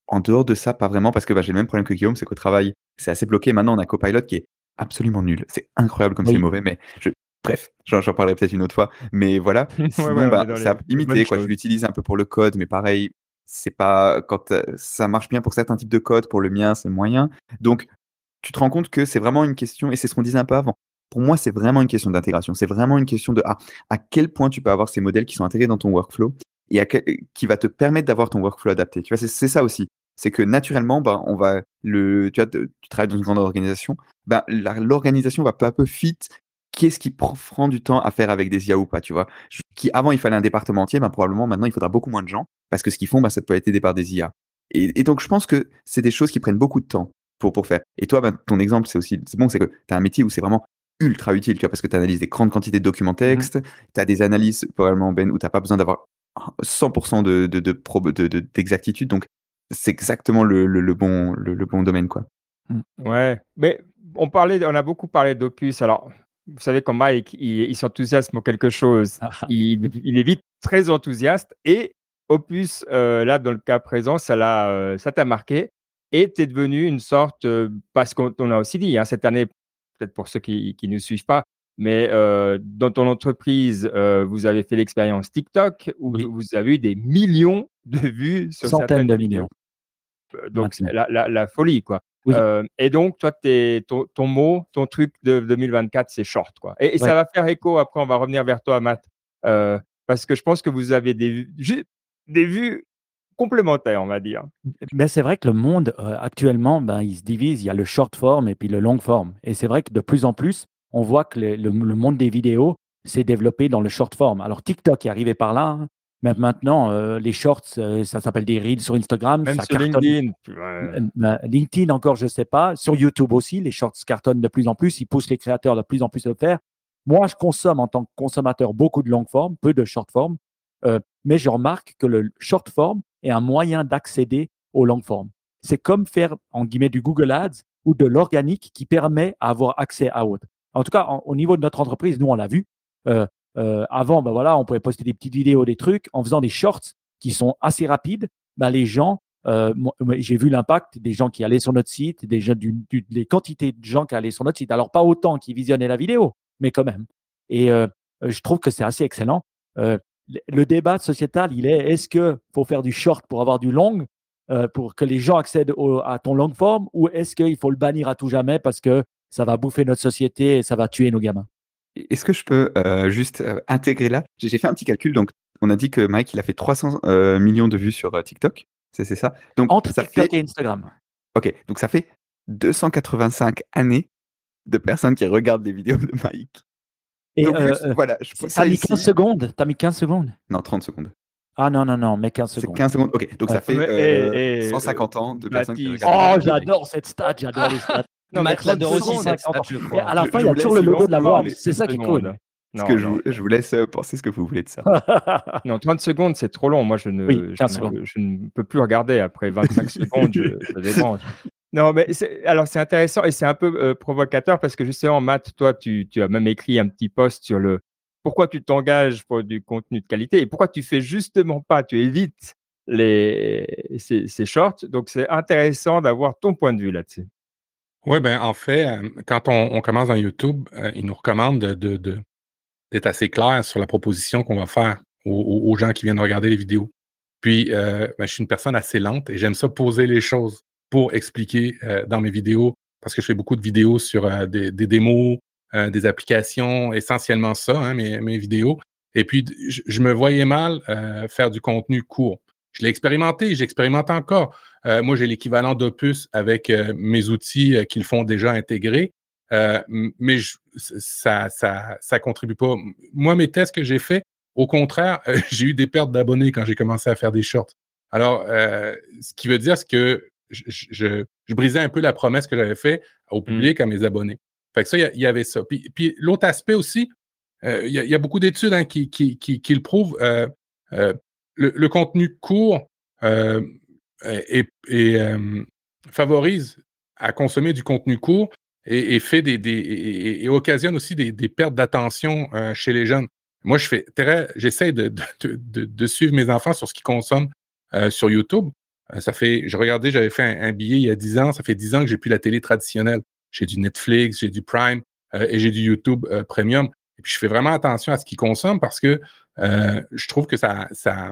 en dehors de ça, pas vraiment, parce que bah, j'ai le même problème que Guillaume, c'est qu'au travail, c'est assez bloqué. Maintenant, on a Copilot qui est absolument nul. C'est incroyable comme c'est Oui. mauvais, mais je... bref, j'en, j'en parlerai peut-être une autre fois. Mais voilà, Ouais, sinon, ouais, on bah, est dans c'est les, à les bonnes limiter, quoi. Je choses. l'utilise un peu pour le code, mais pareil, c'est pas quand euh, ça marche bien pour certains types de code, pour le mien, c'est moyen. Donc, tu te rends compte que c'est vraiment une question, et c'est ce qu'on disait un peu avant. Pour moi, c'est vraiment une question d'intégration. C'est vraiment une question de ah, à quel point tu peux avoir ces modèles qui sont intégrés dans ton workflow et à quel- qui va te permettre d'avoir ton workflow adapté. Tu vois, c'est c'est ça aussi. C'est que naturellement, ben, on va le, tu vois, te- tu travailles dans une grande organisation, ben, la- l'organisation va peu à peu fit. Qu'est-ce qui pr- prend du temps à faire avec des I A ou pas, tu vois? Je- Qui avant il fallait un département entier, ben, probablement maintenant il faudra beaucoup moins de gens parce que ce qu'ils font, ben, ça peut être aidé par des I A. Et, et donc je pense que c'est des choses qui prennent beaucoup de temps pour, pour faire. Et toi, ben, ton exemple, c'est aussi c'est bon, c'est que tu as un métier où c'est vraiment ultra utile, tu vois, parce que tu analyses des grandes quantités de documents Mhm. texte, tu as des analyses probablement, Ben, où tu n'as pas besoin d'avoir cent pour cent de, de, de, prob- de- de- d'exactitude. Donc, c'est exactement le, le, le bon, le, le bon domaine, quoi. Mm. Ouais, mais on parlait, on a beaucoup parlé d'Opus. Alors, vous savez, quand Mike, il, il s'enthousiasme pour quelque chose, Ah, ah. il, il est vite très enthousiaste. Et Opus, euh, là, dans le cas présent, ça l'a, euh, ça t'a marqué. Et tu es devenu une sorte, euh, parce qu'on on a aussi dit, hein, cette année, peut-être pour ceux qui ne nous suivent pas, mais euh, dans ton entreprise, euh, vous avez fait l'expérience TikTok, où Oui, vous avez eu des millions de vues sur centaines certaines de vidéos. millions Euh, Donc, c'est maintenant. la, la- la folie, quoi. Oui, Euh, et donc, toi, t'es- ton, ton mot, ton truc de deux mille vingt-quatre, c'est short, quoi. Et, et ça ouais. va faire écho, après, on va revenir vers toi, Matt, euh, parce que je pense que vous avez des, vues- ju- des vues complémentaires, on va dire. Mais c'est vrai que le monde euh, actuellement, ben, il se divise. Il y a le short form et puis le long form. Et c'est vrai que de plus en plus, on voit que le, le- le monde des vidéos s'est développé dans le short form. Alors TikTok est arrivé par là, hein, mais maintenant euh, les shorts, euh, ça s'appelle des reels sur Instagram, Même ça sur cartonne. LinkedIn. tu- ouais. Euh, euh, LinkedIn encore, je ne sais pas. Sur YouTube aussi, les shorts cartonnent de plus en plus. Ils poussent les créateurs de plus en plus à le faire. Moi, je consomme en tant que consommateur beaucoup de long form, peu de short form, euh, mais je remarque que le short form est un moyen d'accéder au long form. C'est comme faire, en guillemets, du Google Ads ou de l'organique qui permet d'avoir accès à autre. En tout cas, en- au niveau de notre entreprise, nous, on l'a vu. Euh, euh, avant, ben voilà, on pouvait poster des petites vidéos, des trucs. En faisant des shorts qui sont assez rapides, ben les gens euh, moi, j'ai vu l'impact des gens qui allaient sur notre site, des gens, du, du- des quantités de gens qui allaient sur notre site. Alors, pas autant qui visionnaient la vidéo, mais quand même. Et euh, euh, je trouve que c'est assez excellent. Euh, le, le débat sociétal, il est est-ce qu'il faut faire du short pour avoir du long, euh, pour que les gens accèdent au- à ton long form, ou est-ce qu'il faut le bannir à tout jamais parce que ça va bouffer notre société et ça va tuer nos gamins? Est-ce que je peux euh, juste euh, intégrer là? J'ai j'ai fait un petit calcul. Donc, on a dit que Mike, il a fait trois cents euh, millions de vues sur euh, TikTok. C'est c'est ça? Donc, Entre ça TikTok fait, et Instagram. ok, donc ça fait deux cent quatre-vingt-cinq années de personnes qui regardent des vidéos de Mike. Et Donc, euh, juste, euh, voilà, je pose t'as ça mis quinze ici. secondes. T'as mis quinze secondes. Non, trente secondes. Ah non, non, non, mais quinze C'est secondes. quinze secondes. Ok, donc ça Ouais. fait Mais, euh, et, et, cent euh, cinquante ans de personnes qui Baptiste. regardent des Oh, vidéos de Mike. j'adore cette stat, j'adore les stats. Non, mais Matt trente l'adore aussi, secondes. cette cinquante stat, ans. je Et crois. à la Je, fin, je il y a vous toujours laisse le logo de la Non, boîte. mais C'est ça trente qui est cool. secondes. ce que Non, je, non. vous- je vous laisse euh, penser ce que vous voulez de ça. Non, trente secondes, c'est trop long. Moi, je Oui, ne, je quinze secondes. ne, je ne peux plus regarder. Après vingt-cinq secondes, je, je débranche. Non, mais c'est, alors c'est intéressant et c'est un peu euh, provocateur parce que justement, Matt, toi, tu, tu as même écrit un petit post sur le pourquoi tu t'engages pour du contenu de qualité et pourquoi tu fais justement pas, tu évites les, ces, ces shorts. Donc, c'est intéressant d'avoir ton point de vue là-dessus. Oui, ben en fait, euh, quand on, on commence dans YouTube, euh, ils nous recommandent de, de- de- d'être assez clair sur la proposition qu'on va faire aux, aux- aux gens qui viennent regarder les vidéos. Puis, euh, ben, je suis une personne assez lente et j'aime ça poser les choses pour expliquer euh, dans mes vidéos, parce que je fais beaucoup de vidéos sur euh, des, des démos, euh, des applications, essentiellement ça, hein, mes, mes vidéos. Et puis, d- je, je me voyais mal euh, faire du contenu court. Je l'ai expérimenté, j'expérimente encore. Euh, moi, j'ai l'équivalent d'Opus avec euh, mes outils euh, qui le font déjà intégrés, euh, m- mais je- ça, ça, ça contribue pas. Moi, mes tests que j'ai faits, au contraire, euh, j'ai eu des pertes d'abonnés quand j'ai commencé à faire des shorts. Alors, euh, ce qui veut dire, c'est que je, je, je brisais un peu la promesse que j'avais faite au public, à mes abonnés. Fait que ça, il y, y, avait ça. Puis, puis l'autre aspect aussi, euh, il y, y, a beaucoup d'études hein, qui, qui, qui, qui, le prouvent. Euh, euh, le, le contenu court euh, et, et euh, favorise à consommer du contenu court et, et fait des, des et, et occasionne aussi des, des pertes d'attention euh, chez les jeunes. Moi, je fais très, j'essaie de, de, de, de, suivre mes enfants sur ce qu'ils consomment euh, sur YouTube. Euh, ça fait, je regardais, j'avais fait un, un billet il y a dix ans, ça fait dix ans que j'ai plus la télé traditionnelle. J'ai du Netflix, j'ai du Prime euh, et j'ai du YouTube euh, Premium. Et puis, je fais vraiment attention à ce qu'ils consomment parce que euh, je trouve que ça, ça,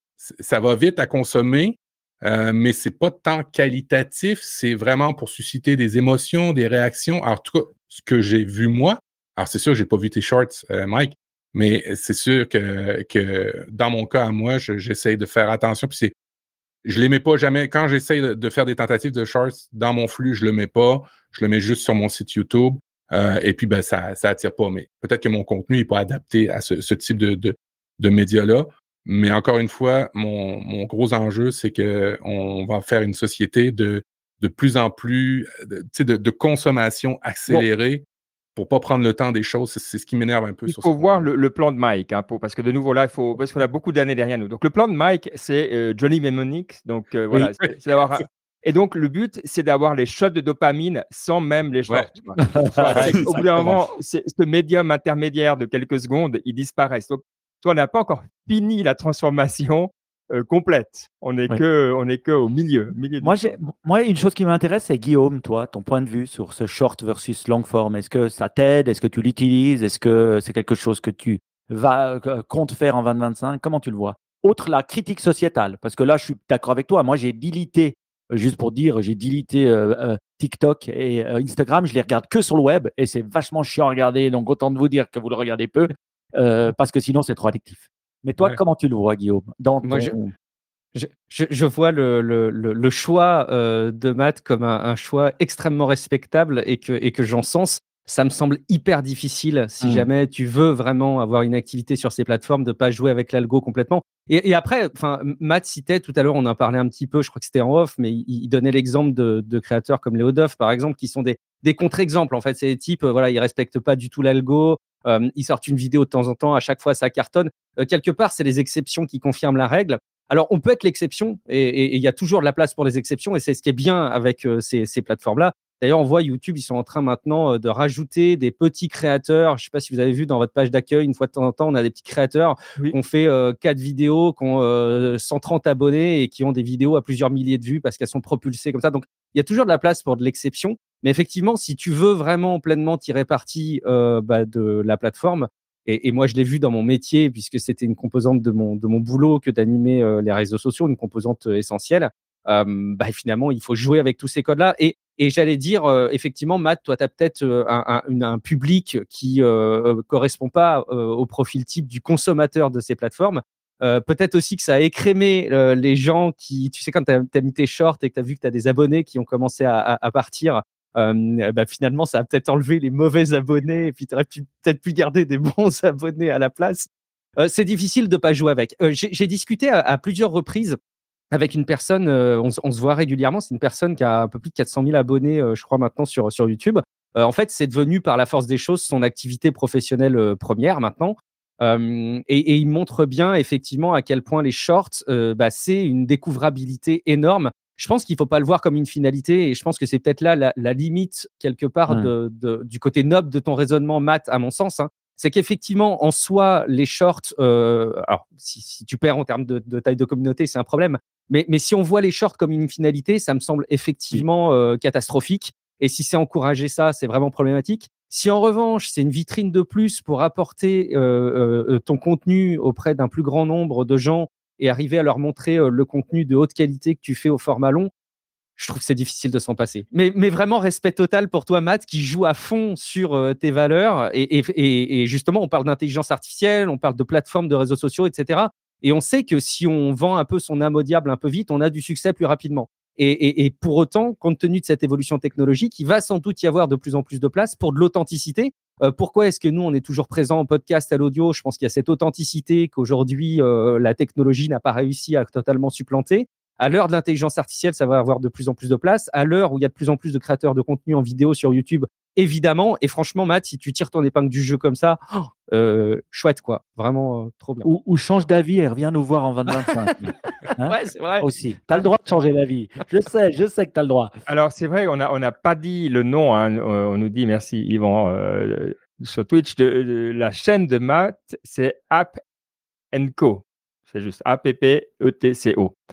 ça va vite à consommer, euh, mais c'est pas tant qualitatif, c'est vraiment pour susciter des émotions, des réactions. Alors, en tout cas, ce que j'ai vu moi, alors c'est sûr, j'ai pas vu tes shorts, euh, Mike, mais c'est sûr que, que dans mon cas à moi, je- j'essaie de faire attention. Puis c'est, je les mets pas jamais. Quand j'essaie de, de faire des tentatives de shorts dans mon flux, je le mets pas. Je le mets juste sur mon site YouTube. Euh, et puis, ben, ça, ça attire pas. Mais peut-être que mon contenu n'est pas adapté à ce, ce type de, de, de médias-là. Mais encore une fois, mon, mon gros enjeu, c'est qu'on va faire une société de, de plus en plus, de, tu sais, de, de consommation Bon, accélérée pour pas prendre le temps des choses. C'est c'est ce qui m'énerve un peu il sur ce faut voir contenu. le, le plan de Mike, hein, pour- parce que de nouveau là, il faut, parce qu'on a beaucoup d'années derrière nous. Donc le plan de Mike, c'est euh, Johnny Mnemonic. Donc euh, voilà, Oui, c'est c'est d'avoir. un- Et donc le but, c'est d'avoir les shots de dopamine sans même les ouais, shorts, quoi. Voilà, c'est qu'au bout d'un Exactement. moment, c'est- ce médium intermédiaire de quelques secondes, il disparaît. Donc toi, on n'a pas encore fini la transformation euh, complète. On n'est Oui. que, on est que au milieu, milieu du Moi, j'ai, chemin. moi, une chose qui m'intéresse, c'est Guillaume, toi, ton point de vue sur ce short versus long form. Est-ce que ça t'aide? Est-ce que tu l'utilises? Est-ce que c'est quelque chose que tu vas, que- comptes faire en deux mille vingt-cinq? Comment tu le vois? Autre la critique sociétale, parce que là, je suis d'accord avec toi. Moi, j'ai deleté, euh, juste pour dire, j'ai deleté euh, euh, TikTok et euh, Instagram. Je les regarde que sur le web et c'est vachement chiant à regarder. Donc, autant de vous dire que vous le regardez peu, euh, parce que sinon, c'est trop addictif. Mais toi, ouais. comment tu le vois, Guillaume, dans Moi, je, ton... Je, je- je vois le, le- le- le choix euh, de Matt comme un, un choix extrêmement respectable et que, et que j'encense. Ça me semble hyper difficile, si Hmm. jamais tu veux vraiment avoir une activité sur ces plateformes, de ne pas jouer avec l'algo complètement. Et, et après, enfin, Matt citait tout à l'heure, on en parlait un petit peu, je crois que c'était en off, mais il, il donnait l'exemple de, de créateurs comme Léo Duff, par exemple, qui sont des, des contre-exemples. En fait, c'est des types, euh, voilà, ils ne respectent pas du tout l'algo, euh, ils sortent une vidéo de temps en temps, à chaque fois ça cartonne. Euh, quelque part, c'est les exceptions qui confirment la règle. Alors, on peut être l'exception et il y a toujours de la place pour les exceptions et c'est ce qui est bien avec euh, ces, ces plateformes-là. D'ailleurs, on voit YouTube, ils sont en train maintenant euh, de rajouter des petits créateurs. Je ne sais pas si vous avez vu dans votre page d'accueil, une fois de temps en temps, on a des petits créateurs qui Oui. ont fait euh, quatre vidéos, qui ont euh, cent trente abonnés et qui ont des vidéos à plusieurs milliers de vues parce qu'elles sont propulsées comme ça. Donc, il y a toujours de la place pour de l'exception. Mais effectivement, si tu veux vraiment pleinement tirer parti euh, bah, de la plateforme, et, et moi, je l'ai vu dans mon métier, puisque c'était une composante de mon, de mon boulot que d'animer euh, les réseaux sociaux, une composante euh, essentielle. Euh, bah, finalement, il faut jouer avec tous ces codes-là. Et, et j'allais dire, euh, effectivement, Matt, toi, tu as peut-être euh, un, un, une- un public qui ne euh, correspond pas euh, au profil type du consommateur de ces plateformes. Euh, peut-être aussi que ça a écrémé euh, les gens qui, tu sais, quand tu as mis tes shorts et que tu as vu que tu as des abonnés qui ont commencé à, à, à partir, euh, bah, finalement, ça a peut-être enlevé les mauvais abonnés et puis tu aurais pu, peut-être pu garder des bons abonnés à la place. Euh, c'est difficile de ne pas jouer avec. Euh, j'ai, j'ai discuté à, à plusieurs reprises avec une personne, euh, on, on se voit régulièrement, c'est une personne qui a un peu plus de quatre cent mille abonnés, euh, je crois, maintenant sur, sur YouTube. Euh, en fait, c'est devenu par la force des choses son activité professionnelle euh, première maintenant. Euh, et, et il montre bien effectivement à quel point les shorts, euh, bah, c'est une découvrabilité énorme. Je pense qu'il ne faut pas le voir comme une finalité et je pense que c'est peut-être là la, la limite quelque part Hmm. de, de, du côté noble de ton raisonnement, Matt, à mon sens. Hein. C'est qu'effectivement, en soi, les shorts, euh, alors si, si tu perds en termes de, de taille de communauté, c'est un problème. Mais, mais si on voit les shorts comme une finalité, ça me semble Oui. effectivement euh, catastrophique. Et si c'est encourager ça, c'est vraiment problématique. Si en revanche, c'est une vitrine de plus pour apporter euh, euh, ton contenu auprès d'un plus grand nombre de gens et arriver à leur montrer euh, le contenu de haute qualité que tu fais au format long, je trouve que c'est difficile de s'en passer. Mais, mais vraiment, respect total pour toi, Matt, qui joue à fond sur euh, tes valeurs. Et, et, et, et justement, on parle d'intelligence artificielle, on parle de plateformes, de réseaux sociaux, et cetera. Et on sait que si on vend un peu son âme au diable un peu vite, on a du succès plus rapidement. Et, et, et pour autant, compte tenu de cette évolution technologique, il va sans doute y avoir de plus en plus de place pour de l'authenticité. Euh, pourquoi est-ce que nous, on est toujours présent en podcast, à l'audio? Je pense qu'il y a cette authenticité qu'aujourd'hui, euh, la technologie n'a pas réussi à totalement supplanter. À l'heure de l'intelligence artificielle, ça va avoir de plus en plus de place. À l'heure où il y a de plus en plus de créateurs de contenu en vidéo sur YouTube, évidemment. Et franchement, Matt, si tu tires ton épingle du jeu comme ça, oh, euh, chouette, quoi. Vraiment, euh, trop bien. Ou, ou change d'avis et reviens nous voir en deux mille vingt-cinq. Hein? Ouais, c'est vrai. Aussi. Tu as le droit de changer d'avis. Je sais, je sais que tu as le droit. Alors, c'est vrai, on n'a on a pas dit le nom, hein. On nous dit, merci Yvan, euh, sur Twitch, de, de la chaîne de Matt, c'est App and Co. C'est juste A P P E T C O.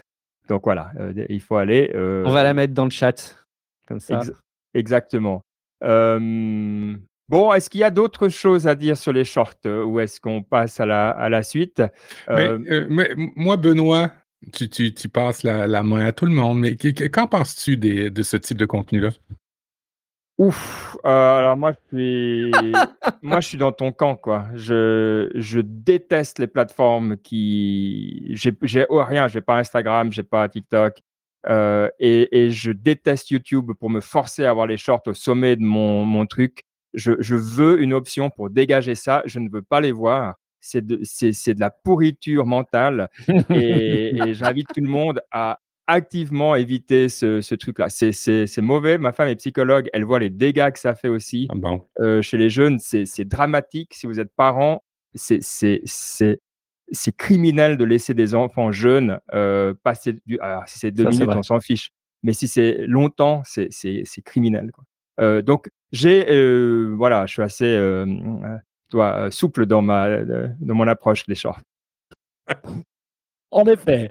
Donc voilà, euh, il faut aller. euh, On va la mettre dans le chat, comme ça. ex- exactement. Euh, bon, est-ce qu'il y a d'autres choses à dire sur les shorts euh, ou est-ce qu'on passe à la, à la suite? Mais, Euh, euh, mais moi, Benoît, tu, tu, tu passes la, la main à tout le monde, mais qu- qu- qu'en penses-tu des- de ce type de contenu-là? Ouf, euh, alors moi je suis, moi je suis dans ton camp quoi. Je, je déteste les plateformes qui, j'ai, j'ai oh, rien, j'ai pas Instagram, j'ai pas TikTok, euh, et, et je déteste YouTube pour me forcer à avoir les shorts au sommet de mon, mon truc. Je, je veux une option pour dégager ça. Je ne veux pas les voir. C'est de, c'est, c'est de la pourriture mentale, et, et j'invite tout le monde à activement éviter ce, ce truc-là. C'est, c'est, c'est mauvais. Ma femme est psychologue. Elle voit les dégâts que ça fait aussi Ah bon. euh, chez les jeunes. C'est, c'est dramatique. Si vous êtes parent, c'est, c'est, c'est, c'est criminel de laisser des enfants jeunes euh, passer du. Alors, si c'est deux Ça, c'est minutes, vrai. on s'en fiche. Mais si c'est longtemps, c'est, c'est, c'est criminel, quoi. Euh, donc, j'ai, euh, voilà, je suis assez euh, euh, toi, euh, souple dans, ma, euh, dans mon approche des shorts. En effet.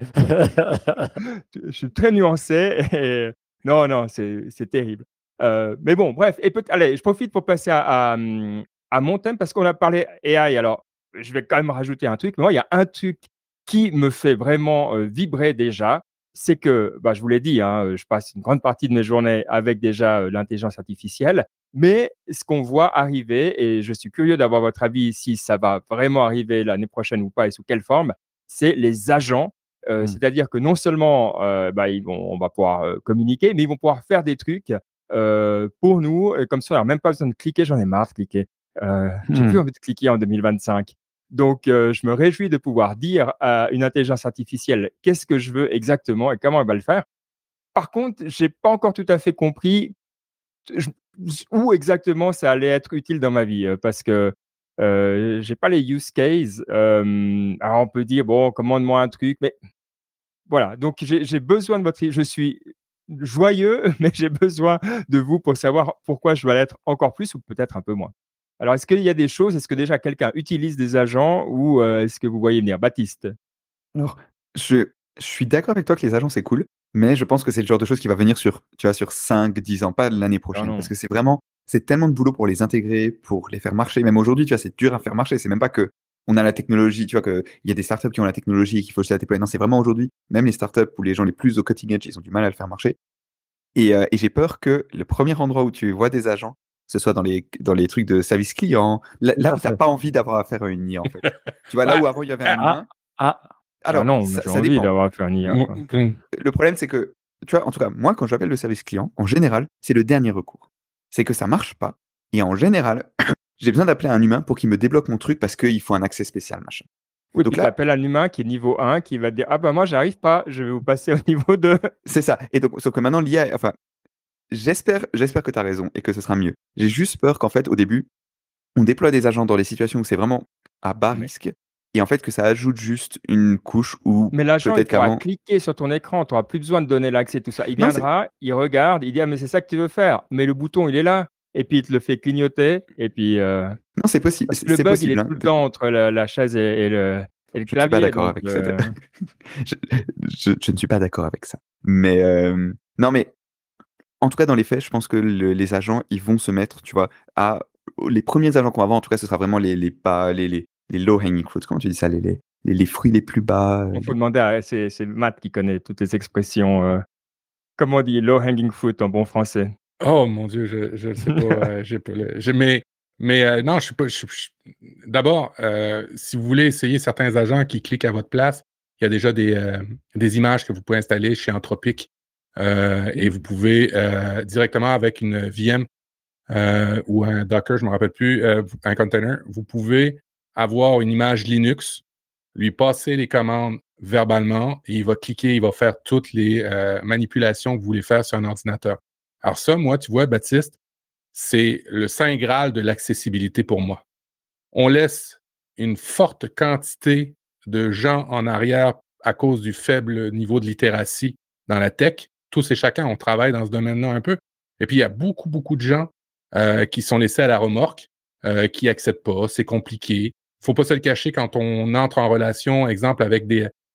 Je suis très nuancé. Et... Non, non, c'est, c'est terrible. Euh, mais bon, bref. Et peut- allez, je profite pour passer à, à, hum, à mon thème parce qu'on a parlé A I. Alors, je vais quand même rajouter un truc. Mais moi, il y a un truc qui me fait vraiment euh, vibrer déjà. C'est que, bah, je vous l'ai dit, hein, je passe une grande partie de mes journées avec déjà euh, l'intelligence artificielle. Mais ce qu'on voit arriver, et je suis curieux d'avoir votre avis si ça va vraiment arriver l'année prochaine ou pas et sous quelle forme, c'est les agents. Euh, Mm. C'est-à-dire que non seulement euh, bah, ils vont, on va pouvoir euh, communiquer, mais ils vont pouvoir faire des trucs euh, pour nous. Et comme ça, alors même pas besoin de cliquer, j'en ai marre de cliquer. Euh, j'ai Mm. plus envie de cliquer en deux mille vingt-cinq. Donc, euh, je me réjouis de pouvoir dire à une intelligence artificielle qu'est-ce que je veux exactement et comment elle va le faire. Par contre, j'ai pas encore tout à fait compris je- où exactement ça allait être utile dans ma vie euh, parce que euh, j'ai pas les use cases. Euh, alors, on peut dire, bon, commande-moi un truc, mais voilà, donc j'ai j'ai besoin de votre. Je suis joyeux, mais j'ai besoin de vous pour savoir pourquoi je dois l'être encore plus ou peut-être un peu moins. Alors, est-ce qu'il y a des choses, est-ce que déjà quelqu'un utilise des agents ou euh, est-ce que vous voyez venir? Baptiste? Alors, je, je suis d'accord avec toi que les agents, c'est cool, mais je pense que c'est le genre de choses qui va venir sur, tu vois, sur cinq, dix ans, pas l'année Non, prochaine. non. Parce que c'est vraiment, c'est tellement de boulot pour les intégrer, pour les faire marcher. Même aujourd'hui, tu vois, c'est dur à faire marcher. C'est même pas que on a la technologie, tu vois, qu'il y a des startups qui ont la technologie et qu'il faut se la déployer. Non, c'est vraiment aujourd'hui, même les startups ou les gens les plus au cutting edge, ils ont du mal à le faire marcher. Et, euh, et j'ai peur que le premier endroit où tu vois des agents, ce soit dans les, dans les trucs de service client, là, Tout là à où tu n'as fait. pas envie d'avoir affaire à une I A, en fait. Tu vois, là Bah, où avant il y avait un ah, humain, Ah, ah, Ah alors, non, mais ça, j'ai ça envie dépend. d'avoir fait un I A, moi- quoi. Le problème, c'est que, tu vois, en tout cas, moi, quand j'appelle le service client, en général, c'est le dernier recours. C'est que ça marche pas. Et en général, j'ai besoin d'appeler un humain pour qu'il me débloque mon truc parce qu'il faut un accès spécial, machin. Oui, Donc puis tu là, appelles un humain qui est niveau un, qui va te dire, ah bah moi, j'arrive pas, je vais vous passer au niveau deux. c'est ça. Et donc, sauf que maintenant, l'I A, enfin, j'espère, j'espère que tu as raison et que ce sera mieux. J'ai juste peur qu'en fait, au début, on déploie des agents dans les situations où c'est vraiment à bas Mais, risque et en fait que ça ajoute juste une couche où mais l'agent, il peut-être pourra qu'avant. cliquer sur ton écran, tu n'auras plus besoin de donner l'accès, tout ça. Il Non, c'est viendra, il regarde, il dit, ah mais c'est ça que tu veux faire. Mais le bouton, il est là. Et puis, il te le fait clignoter. Et puis, euh, non, c'est possible, parce que c'est le c'est bug, il possible. est Hein. tout le temps entre la, la chaise et, et le, et le Je ne suis pas clavier. d'accord Donc, avec ça. euh, je, je- je ne suis pas d'accord avec ça. Mais euh, non, mais en tout cas, dans les faits, je pense que le- les agents, ils vont se mettre, tu vois, à les premiers agents qu'on va avoir, en tout cas, ce sera vraiment les, les pas, les, les, les low hanging fruits. Comment tu dis ça, les, les, les, les fruits les plus bas. euh, il faut les- demander à. C'est c'est Matt qui connaît toutes les expressions. Euh, comment on dit low hanging fruit en bon français? Oh mon Dieu, je ne sais pas. euh, j'ai pas le- j'ai- mais mais euh, non, je suis pas. je- je- D'abord, euh, si vous voulez essayer certains agents qui cliquent à votre place, il y a déjà des, euh, des images que vous pouvez installer chez Anthropic euh, et vous pouvez euh, directement avec une V M euh, ou un Docker, je ne me rappelle plus, euh, un container, vous pouvez avoir une image Linux, lui passer les commandes verbalement et il va cliquer, il va faire toutes les euh, manipulations que vous voulez faire sur un ordinateur. Alors ça, moi, tu vois, Baptiste, c'est le saint graal de l'accessibilité pour moi. On laisse une forte quantité de gens en arrière à cause du faible niveau de littératie dans la tech. Tous et chacun, on travaille dans ce domaine-là un peu. Et puis, il y a beaucoup, beaucoup de gens euh, qui sont laissés à la remorque, euh, qui n'acceptent pas, c'est compliqué. Il ne faut pas se le cacher quand on entre en relation, exemple, avec des,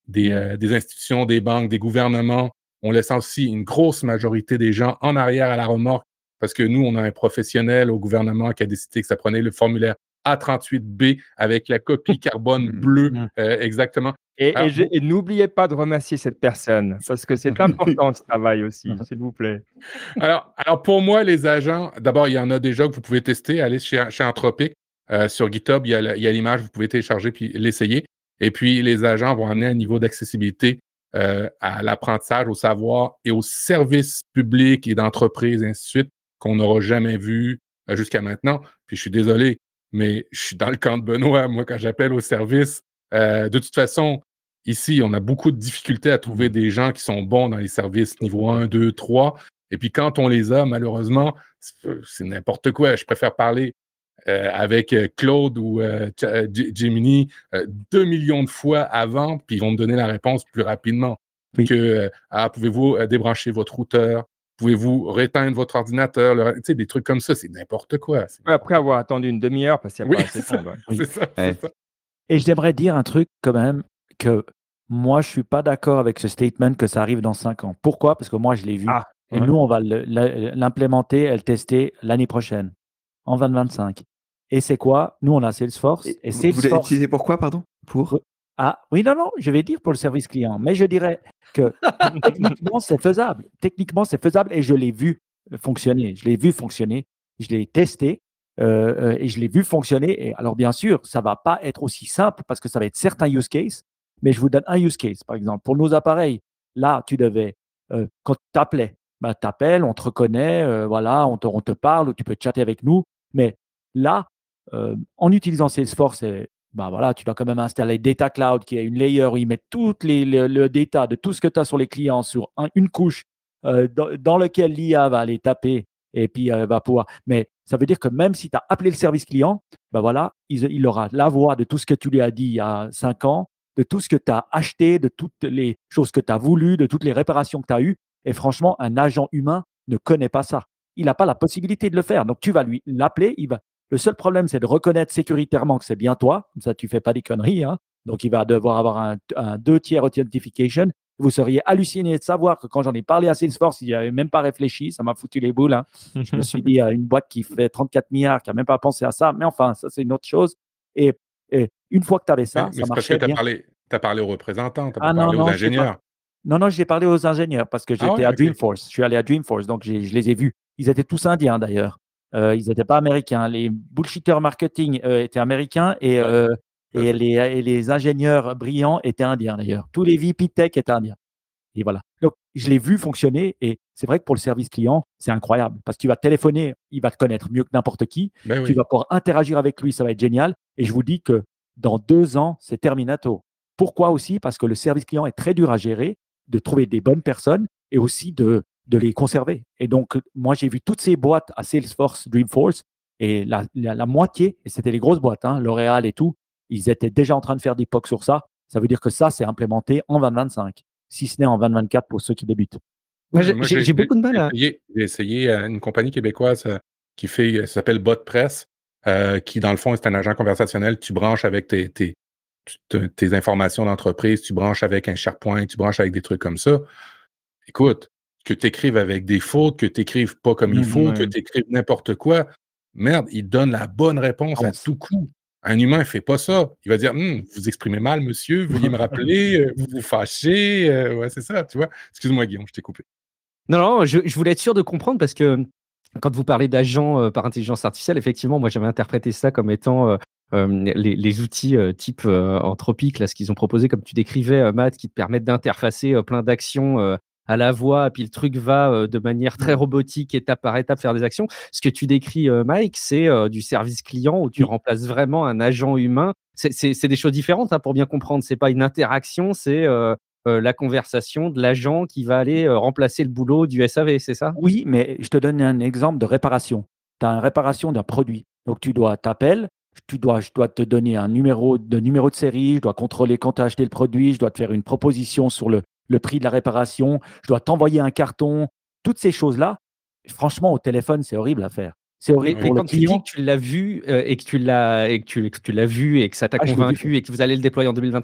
des, euh, des institutions, des banques, des gouvernements. On laisse aussi une grosse majorité des gens en arrière à la remorque parce que nous, on a un professionnel au gouvernement qui a décidé que ça prenait le formulaire A trente-huit B avec la copie carbone bleue, Mm. euh, exactement. Et, Alors, et je- et n'oubliez pas de remercier cette personne, parce que c'est important ce travail aussi, s'il vous plaît. Alors, alors, pour moi, les agents, d'abord, il y en a déjà que vous pouvez tester. Allez chez, chez Anthropic. Euh, sur GitHub, il y a la- il y a l'image, vous pouvez télécharger puis l'essayer. Et puis, les agents vont amener un niveau d'accessibilité euh, à l'apprentissage, au savoir et aux services publics et d'entreprises, et ainsi de suite, qu'on n'aura jamais vu euh, jusqu'à maintenant. Puis, je suis désolé, mais je suis dans le camp de Benoît. Moi, quand j'appelle au service, euh, de toute façon, ici, on a beaucoup de difficultés à trouver des gens qui sont bons dans les services niveau un, deux, trois. Et puis quand on les a, malheureusement, c'est c'est n'importe quoi. Je préfère parler euh, avec euh, Claude ou euh, Ch- euh, G- Gemini euh, deux millions de fois avant, puis ils vont me donner la réponse plus rapidement Oui. que euh, ah, pouvez-vous euh, débrancher votre routeur? Pouvez-vous réteindre votre ordinateur? Le- Tu sais, des trucs comme ça, c'est n'importe quoi. C'est- Ouais, après avoir attendu une demi-heure, parce qu'il n'y a Oui, pas assez c'est de ça. temps. Ouais. Oui. C'est ça, c'est Ouais. ça. Et j'aimerais dire un truc quand même, que moi, je suis pas d'accord avec ce statement que ça arrive dans cinq ans. Pourquoi? Parce que moi, je l'ai vu. Ah, Et ouais. nous, on va le- la- l'implémenter et le tester l'année prochaine, en vingt vingt-cinq. Et c'est quoi? Nous, on a Salesforce. Et Et vous, vous l'avez Salesforce. utilisé pourquoi, pardon? Pour Oui. Ah, oui, non, non, je vais dire pour le service client, mais je dirais que techniquement, c'est faisable. Techniquement, c'est faisable et je l'ai vu fonctionner. Je l'ai vu fonctionner. Je l'ai testé euh, euh, et je l'ai vu fonctionner. Et alors, bien sûr, ça ne va pas être aussi simple parce que ça va être certains use cases, mais je vous donne un use case, par exemple. Pour nos appareils, là, tu devais, euh, quand tu appelais, bah, tu appelles, on te reconnaît, euh, voilà, on te, on te parle, ou tu peux chatter avec nous. Mais là, euh, en utilisant Salesforce, et, bah, voilà, tu dois quand même installer Data Cloud, qui est une layer où ils mettent toutes les, le, le data de tout ce que tu as sur les clients sur un- une couche euh, dans, dans lequel l'I A va aller taper et puis euh, va pouvoir. Mais ça veut dire que même si tu as appelé le service client, bah voilà, il, il aura la voix de tout ce que tu lui as dit il y a cinq ans, de tout ce que tu as acheté, de toutes les choses que tu as voulu, de toutes les réparations que tu as eues. Et franchement, un agent humain ne connaît pas ça. Il n'a pas la possibilité de le faire. Donc, tu vas lui l'appeler. Il va... Le seul problème, c'est de reconnaître sécuritairement que c'est bien toi. Comme ça, tu ne fais pas des conneries. Hein. Donc, il va devoir avoir un, un deux tiers authentification. Vous seriez halluciné de savoir que quand j'en ai parlé à Salesforce, il n'y avait même pas réfléchi. Ça m'a foutu les boules. Hein. Je me suis dit, à une boîte qui fait trente-quatre milliards, qui n'a même pas pensé à ça. Mais enfin, ça, c'est une autre chose. Et, et une fois que tu avais ça, Mais, mais ça c'est parce que marchait tu as bien. parlé, t'as parlé aux représentants, tu n'as Ah pas non, parlé aux non, je sais pas. ingénieurs. Non, non, j'ai parlé aux ingénieurs parce que Ah j'étais ouais, à ok. Dreamforce. Je suis allé à Dreamforce, donc j'ai- je les ai vus. Ils étaient tous indiens d'ailleurs. Euh, ils n'étaient pas américains. Les bullshitters marketing euh, étaient américains et, Ouais, euh, tout à et, fait. les, et les ingénieurs brillants étaient indiens d'ailleurs. Tous les V P Tech étaient indiens. Et voilà. Donc, je l'ai vu fonctionner et c'est vrai que pour le service client, c'est incroyable parce que tu vas téléphoner, il va te connaître mieux que n'importe qui. Ben Tu oui. vas pouvoir interagir avec lui, ça va être génial. Et je vous dis que dans deux ans, c'est Terminato. Pourquoi aussi? Parce que le service client est très dur à gérer, de trouver des bonnes personnes et aussi de, de les conserver. Et donc, moi, j'ai vu toutes ces boîtes à Salesforce, Dreamforce, et la, la, la moitié, et c'était les grosses boîtes, hein, L'Oréal et tout, ils étaient déjà en train de faire des P O C sur ça. Ça veut dire que ça, c'est implémenté en vingt vingt-cinq, si ce n'est en vingt vingt-quatre pour ceux qui débutent. Moi, Ouais, j'ai moi, j'ai- j'ai j'ai j'ai- beaucoup de mal j'ai à. essayé, j'ai essayé euh, une compagnie québécoise euh, qui fait, ça s'appelle BotPress, euh, qui dans le fond c'est un agent conversationnel. Tu branches avec tes, tes, tu- tes informations d'entreprise, tu branches avec un SharePoint, tu branches avec des trucs comme ça. Écoute, que tu écrives avec des fautes, que tu écrives pas comme il faut, que Ouais. tu écrives n'importe quoi, merde, il donne la bonne réponse Ah à ouais. tout coup. Un humain ne fait pas ça. Il va dire, Hum, vous exprimez mal, monsieur, veuillez me rappeler, euh, vous vous fâchez. euh, ouais, c'est ça, tu vois. Excuse-moi, Guillaume, je t'ai coupé. Non, non, je, je voulais être sûr de comprendre parce que quand vous parlez d'agents euh, par intelligence artificielle, effectivement, moi j'avais interprété ça comme étant euh, euh, les, les outils euh, type euh, Anthropic, là, ce qu'ils ont proposé, comme tu décrivais, euh, Matt, qui te permettent d'interfacer euh, plein d'actions euh, à la voix, puis le truc va euh, de manière très robotique, étape par étape, faire des actions. Ce que tu décris, euh, Mike, c'est euh, du service client où tu Oui. remplaces vraiment un agent humain. C'est c'est- c'est des choses différentes hein, pour bien comprendre. C'est pas une interaction, c'est euh, euh, la conversation de l'agent qui va aller euh, remplacer le boulot du S A V, c'est ça? Oui, mais je te donne un exemple de réparation. Tu as une réparation d'un produit. Donc, tu dois t'appeler, tu dois, je dois te donner un numéro de, numéro de série, je dois contrôler quand tu as acheté le produit, je dois te faire une proposition sur le, le prix de la réparation, je dois t'envoyer un carton. Toutes ces choses-là, franchement, au téléphone, c'est horrible à faire. C'est Mais, horrible mais pour le quand tu dis client. que tu l'as vu euh, et que tu l'as et que tu, que tu l'as vu et que ça t'a Ah, je l'ai vu. convaincu et que vous allez le déployer en deux mille vingt-cinq, c'est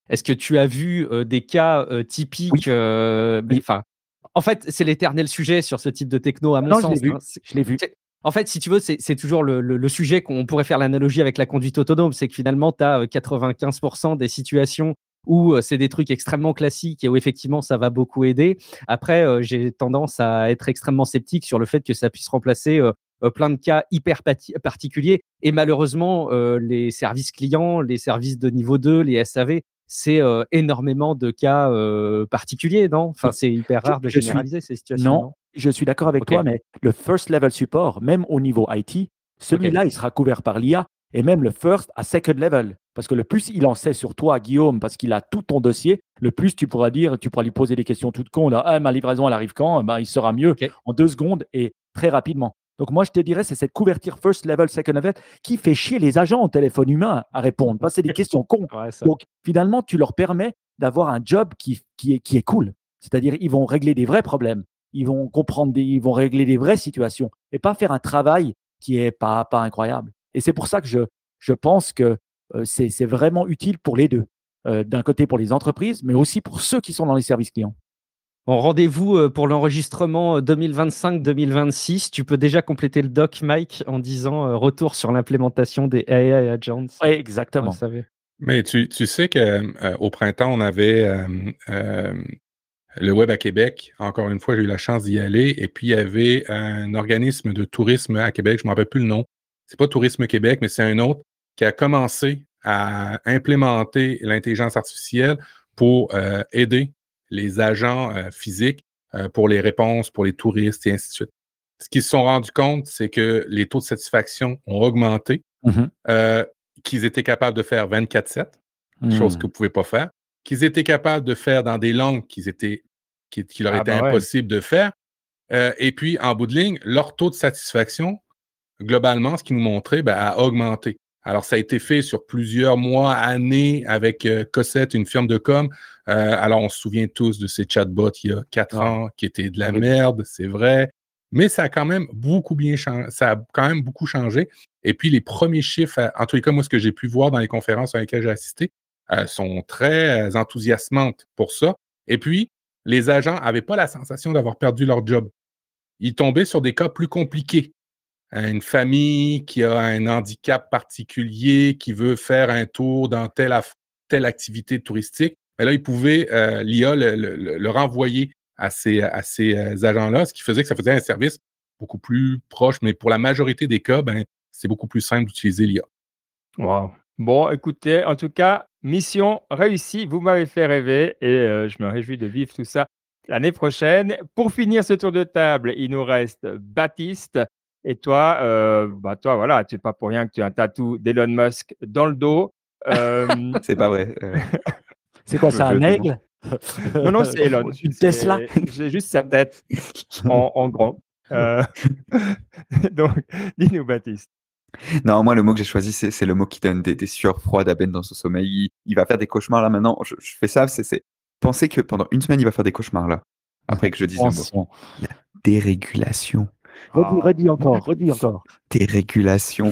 Est-ce que tu as vu euh, des cas euh, typiques Oui. euh, mais, Oui. enfin, en fait, c'est l'éternel sujet sur ce type de techno, à mon Non, je sens. l'ai vu. hein. C'est- Je l'ai vu. c'est- En fait, si tu veux, c'est c'est toujours le, le- le sujet qu'on pourrait faire l'analogie avec la conduite autonome. C'est que finalement, tu as quatre-vingt-quinze pour cent des situations où euh, c'est des trucs extrêmement classiques et où effectivement, ça va beaucoup aider. Après, euh, j'ai tendance à être extrêmement sceptique sur le fait que ça puisse remplacer euh, euh, plein de cas hyper pati- particuliers. Et malheureusement, euh, les services clients, les services de niveau deux, les S A V, c'est euh, énormément de cas euh, particuliers, non? Enfin, c'est hyper Je, rare de je suis généraliser ces situations, non, non? je suis d'accord avec Ok, toi, mais le first level support, même au niveau I T, ok. celui-là, il sera couvert par l'I A et même le first à second level. Parce que le plus il en sait sur toi, Guillaume, parce qu'il a tout ton dossier, le plus tu pourras dire, tu pourras lui poser des questions toutes cons. Là, ah, ma livraison, elle arrive quand? Ben, il sera mieux Ok. en deux secondes et très rapidement. Donc moi, je te dirais, c'est cette couverture first level, second level qui fait chier les agents au téléphone humain à répondre. Parce que c'est des questions cons. Ouais, ça. Donc finalement, tu leur permets d'avoir un job qui, qui, est, qui est cool. C'est-à-dire, ils vont régler des vrais problèmes. Ils vont comprendre, des, ils vont régler des vraies situations et pas faire un travail qui est pas, pas incroyable. Et c'est pour ça que je, je pense que euh, c'est c'est vraiment utile pour les deux. Euh, D'un côté pour les entreprises, mais aussi pour ceux qui sont dans les services clients. Bon, rendez-vous euh, pour l'enregistrement deux mille vingt-cinq deux mille vingt-six. Tu peux déjà compléter le doc, Mike, en disant euh, retour sur l'implémentation des A I agents. Oui, Vous le exactement. savez. Mais tu, tu sais qu'au printemps, on avait euh, euh, le Web à Québec. Encore une fois, j'ai eu la chance d'y aller. Et puis, il y avait un organisme de tourisme à Québec. Je ne me rappelle plus le nom. C'est pas Tourisme Québec, mais c'est un autre qui a commencé à implémenter l'intelligence artificielle pour euh, aider les agents euh, physiques euh, pour les réponses, pour les touristes et ainsi de suite. Ce qu'ils se sont rendus compte, c'est que les taux de satisfaction ont augmenté, Mhm. euh, qu'ils étaient capables de faire vingt-quatre sept, chose que Mhm. vous ne pouvez pas faire, qu'ils étaient capables de faire dans des langues qu'ils étaient, qui, qui leur Ah étaient bah ouais. impossibles de faire. Euh, et puis, en bout de ligne, leur taux de satisfaction, globalement, ce qu'ils nous montraient, ben, a augmenté. Alors, ça a été fait sur plusieurs mois, années, avec euh, Cossette, une firme de com. Euh, alors, on se souvient tous de ces chatbots il y a quatre Ouais. ans qui étaient de la Horrible. merde, c'est vrai. Mais ça a quand même beaucoup bien changé. Ça a quand même beaucoup changé. Et puis, les premiers chiffres, euh, en tous les cas, moi, ce que j'ai pu voir dans les conférences à lesquelles j'ai assisté, euh, sont très euh, enthousiasmantes pour ça. Et puis, les agents n'avaient pas la sensation d'avoir perdu leur job. Ils tombaient sur des cas plus compliqués. Une famille qui a un handicap particulier, qui veut faire un tour dans telle, aff- telle activité touristique, mais là, ils pouvaient, euh, l'I A le, le- le- le renvoyer à ces, à ces euh, agents-là, ce qui faisait que ça faisait un service beaucoup plus proche, mais pour la majorité des cas, ben, c'est beaucoup plus simple d'utiliser l'I A. Wow. Bon, écoutez, en tout cas, mission réussie. Vous m'avez fait rêver et euh, je me réjouis de vivre tout ça l'année prochaine. Pour finir ce tour de table, il nous reste Baptiste. Et toi, euh, bah toi, voilà, tu n'es pas pour rien que tu as un tatou d'Elon Musk dans le dos. Euh, C'est pas vrai. euh, C'est quoi je- ça, je un dément. aigle? non, non, c'est Elon. Une C'est Tesla? c'est juste sa tête en, en grand. Euh, donc, dis-nous, Baptiste. Non, moi, le mot que j'ai choisi, c'est c'est le mot qui donne des, des sueurs froides à Ben dans son sommeil. Il, il va faire des cauchemars là maintenant. Je, je fais ça, c'est c'est- penser que pendant une semaine, il va faire des cauchemars là. Après que je dise le mot. Pensons. Dérégulation. Redis, Ah. redis encore, redis encore. Dérégulation.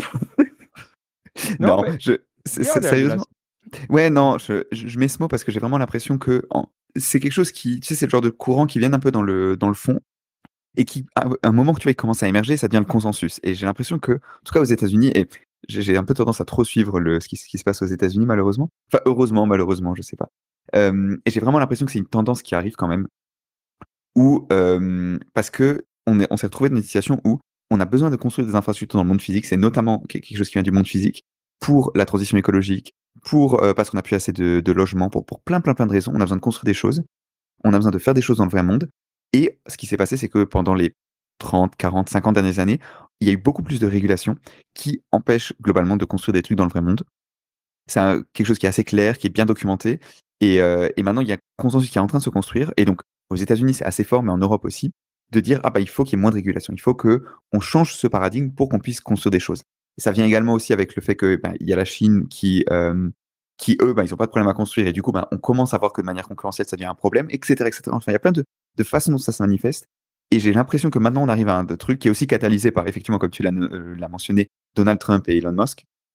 Non, Non, mais je, c'est- bien, c'est- des sérieusement. Ouais, non, je, je, je mets ce mot parce que j'ai vraiment l'impression que en- c'est quelque chose qui, tu sais, c'est le genre de courant qui vient un peu dans le, dans le fond et qui, à un moment que tu vois, il commence à émerger, ça devient le consensus. Et j'ai l'impression que, en tout cas aux États-Unis, et j'ai j'ai un peu tendance à trop suivre le, ce, qui, ce qui se passe aux États-Unis, malheureusement. Enfin, heureusement, malheureusement, je sais pas. Euh, et j'ai vraiment l'impression que c'est une tendance qui arrive quand même, où, euh, parce que on est, on s'est retrouvé dans une situation où on a besoin de construire des infrastructures dans le monde physique, c'est notamment quelque chose qui vient du monde physique, pour la transition écologique, pour, euh, parce qu'on n'a plus assez de, de logements, pour, pour plein, plein, plein de raisons. On a besoin de construire des choses, on a besoin de faire des choses dans le vrai monde. Et ce qui s'est passé, c'est que pendant les trente, quarante, cinquante dernières années, il y a eu beaucoup plus de régulations qui empêchent globalement de construire des trucs dans le vrai monde. C'est un- quelque chose qui est assez clair, qui est bien documenté. Et, euh, et maintenant, il y a un consensus qui est en train de se construire. Et donc, aux États-Unis, c'est assez fort, mais en Europe aussi, de dire, ah bah, il faut qu'il y ait moins de régulation. Il faut qu'on change ce paradigme pour qu'on puisse construire des choses. Et ça vient également aussi avec le fait que bah, il y a la Chine qui, euh, qui eux, bah, ils n'ont pas de problème à construire. Et du coup, bah, on commence à voir que de manière concurrentielle, ça devient un problème, et cetera, et cetera. Enfin, il y a plein de, de façons dont ça se manifeste. Et j'ai l'impression que maintenant, on arrive à un truc qui est aussi catalysé par, effectivement, comme tu l'as euh, l'as mentionné, Donald Trump et Elon Musk.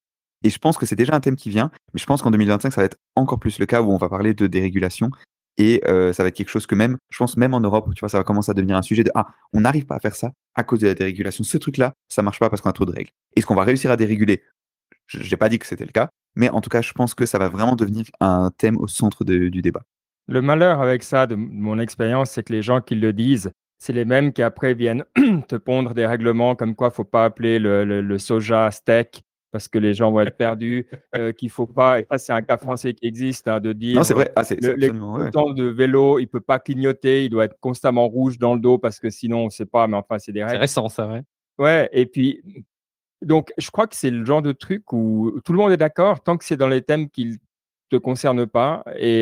Et je pense que c'est déjà un thème qui vient, mais je pense qu'en deux mille vingt-cinq, ça va être encore plus le cas où on va parler de dérégulation. Et euh, ça va être quelque chose que même, je pense même en Europe, tu vois, ça va commencer à devenir un sujet de ah, on n'arrive pas à faire ça à cause de la dérégulation. Ce truc-là, ça marche pas parce qu'on a trop de règles. Est-ce qu'on va réussir à déréguler? Je n'ai pas dit que c'était le cas, mais en tout cas, je pense que ça va vraiment devenir un thème au centre de- du débat. Le malheur avec ça, de m- mon expérience, c'est que les gens qui le disent, c'est les mêmes qui après viennent te pondre des règlements comme quoi faut pas appeler le, le- le soja steak parce que les gens vont être perdus, euh, qu'il faut pas, et ça c'est un cas français qui existe, hein, de Non, dire c'est euh, vrai, ah, c'est c'est le, les absolument ouais. temps de vélo, il peut pas clignoter, il doit être constamment rouge dans le dos parce que sinon on sait pas, mais enfin c'est des C'est règles. récent, ça, ouais. Ouais, et puis donc, je crois que c'est le genre de truc où tout le monde est d'accord tant que c'est dans les thèmes qui ne te concernent pas. Et,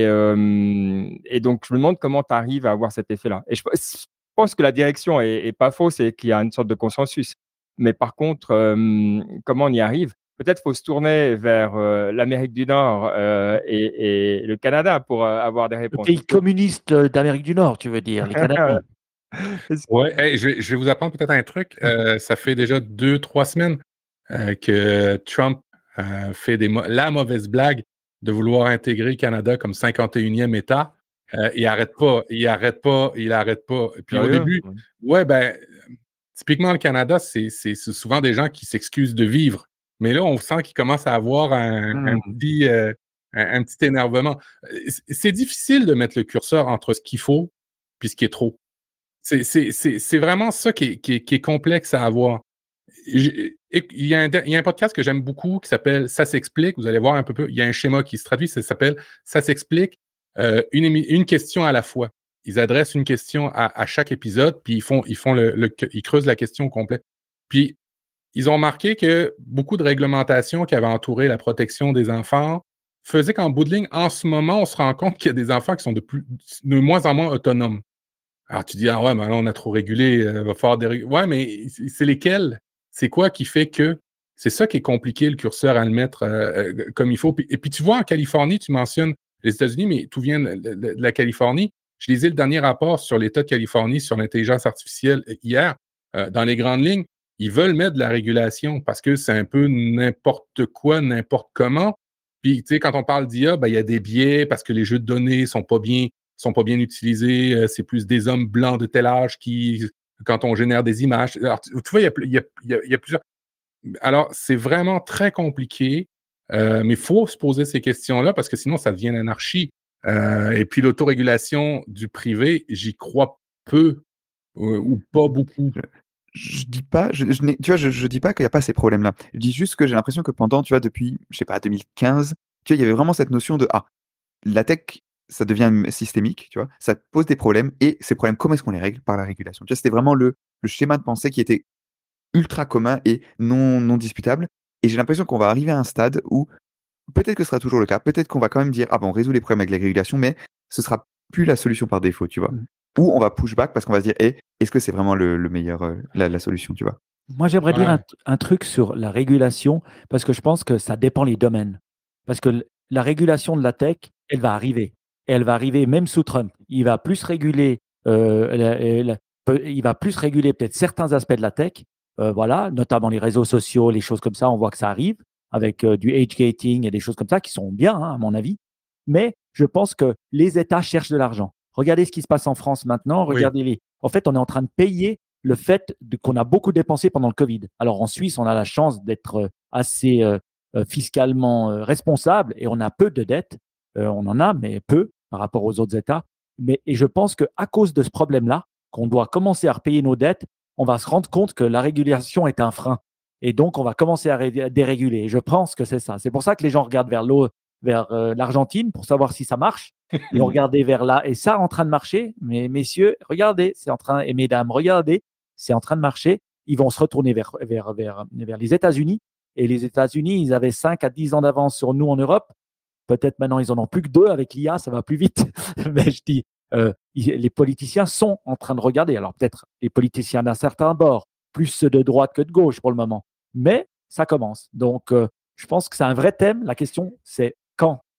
hem et donc, je me demande comment tu arrives à avoir cet effet-là. Et je pe je pense que la direction est est pas fausse et qu'il y a une sorte de consensus. Mais par contre, hem, comment on y arrive? Peut-être faut se tourner vers, heu, l'Amérique du Nord, heu et et le Canada pour, heu, avoir des Le réponses. pays communiste euh, d'Amérique du Nord, tu veux dire, les Canadiens. Est-ce Ouais, hey, je, vais, je vais vous apprendre peut-être un truc. Euh, ça fait déjà deux, trois semaines euh, que Trump euh, fait des mo- la mauvaise blague de vouloir intégrer le Canada comme cinquante et unième État. Euh, il arrête pas, il arrête pas, il arrête pas. Et puis au sérieux? début, ouais, ben, typiquement le Canada, c'est c'est- c'est souvent des gens qui s'excusent de vivre. Mais là, on sent qu'il commence à avoir un, un Mmh. petit, euh, un, un petit énervement. Euh, C'est c'est difficile de mettre le curseur entre ce qu'il faut puis ce qui est trop. C'est c'est- c'est- c'est vraiment ça qui est, qui est- qui est complexe à avoir. J'ai- et- Il y, a un, il y a un podcast que j'aime beaucoup qui s'appelle Ça s'explique. Vous allez voir un peu, peu. Il y a un schéma qui se traduit, ça s'appelle Ça s'explique, euh, une, émi- une question à la fois. Ils adressent une question à, à chaque épisode, puis ils font, ils font le, le- ils creusent la question au complet. Puis ils ont remarqué que beaucoup de réglementations qui avaient entouré la protection des enfants faisaient qu'en bout de ligne, en ce moment, on se rend compte qu'il y a des enfants qui sont de, plus, de moins en moins autonomes. Alors tu dis, ah ouais, mais là, on a trop régulé, il va falloir déréguler. Ouais, mais c'est c'est lesquels? C'est quoi qui fait que c'est ça qui est compliqué, le curseur à le mettre euh, euh, comme il faut. Puis- et puis tu vois, en Californie, tu mentionnes les États-Unis, mais tout vient de, de- de la Californie. Je lisais le dernier rapport sur l'État de Californie sur l'intelligence artificielle euh, hier. Euh, dans les grandes lignes, ils veulent mettre de la régulation parce que c'est un peu n'importe quoi, n'importe comment. Puis, tu sais, quand on parle d'I A, ben, il y a des biais parce que les jeux de données sont pas bien sont pas bien utilisés. Euh, c'est plus des hommes blancs de tel âge qui, quand on génère des images. Alors, tu, tu vois, il y a, il y a- il y a- il y a plusieurs. Alors, c'est vraiment très compliqué, euh, mais il faut se poser ces questions-là parce que sinon, ça devient l'anarchie. Euh, et puis, l'autorégulation du privé, j'y crois peu euh, ou pas beaucoup. Je dis pas, je, je n'ai- tu vois, je, je dis pas qu'il n'y a pas ces problèmes-là. Je dis juste que j'ai l'impression que pendant, tu vois, depuis, je sais pas, deux mille quinze, tu vois, il y avait vraiment cette notion de ah, la tech, ça devient systémique, tu vois, ça pose des problèmes et ces problèmes, comment est-ce qu'on les règle? Par la régulation. Tu vois, c'était vraiment le, le schéma de pensée qui était ultra commun et non, non disputable. Et j'ai l'impression qu'on va arriver à un stade où peut-être que ce sera toujours le cas, peut-être qu'on va quand même dire ah bon, on résout les problèmes avec la régulation, mais ce sera plus la solution par défaut, tu vois. Mhm. Ou on va push back parce qu'on va se dire eh, est-ce que c'est vraiment le, le meilleur, euh, la, la solution, tu vois. Moi, j'aimerais dire Ouais. un, un truc sur la régulation, parce que je pense que ça dépend les domaines. Parce que l- la régulation de la tech, elle va arriver. Et elle va arriver même sous Trump. Il va plus réguler, euh, la- la- peu- il va plus réguler peut-être certains aspects de la tech, euh, voilà, notamment les réseaux sociaux, les choses comme ça. On voit que ça arrive avec euh, du age gating et des choses comme ça qui sont bien, hein, à mon avis. Mais je pense que les États cherchent de l'argent. Regardez ce qui se passe en France maintenant. Oui. Regardez les. En fait, on est en train de payer le fait de- qu'on a beaucoup dépensé pendant le Covid. Alors en Suisse, on a la chance d'être euh, assez euh, euh, fiscalement euh, responsable et on a peu de dettes. Euh, on en a, mais peu par rapport aux autres États. Mais, et je pense qu'à cause de ce problème-là, qu'on doit commencer à repayer nos dettes, on va se rendre compte que la régulation est un frein. Et donc, on va commencer à, ré- à déréguler. Et je pense que c'est ça. C'est pour ça que les gens regardent vers l'eau, vers euh, l'Argentine pour savoir si ça marche. Ils ont regardé vers là et ça en train de marcher. Mais messieurs, regardez, c'est en train, et mesdames, regardez, c'est en train de marcher. Ils vont se retourner vers, vers, vers, vers les États-Unis. Et les États-Unis, ils avaient cinq à dix ans d'avance sur nous en Europe. Peut-être maintenant, ils en ont plus que deux avec l'I A, ça va plus vite. Mais je dis, euh, ils- les politiciens sont en train de regarder. Alors peut-être les politiciens d'un certain bord, plus ceux de droite que de gauche pour le moment. Mais ça commence. Donc, euh, je pense que c'est un vrai thème. La question, c'est quand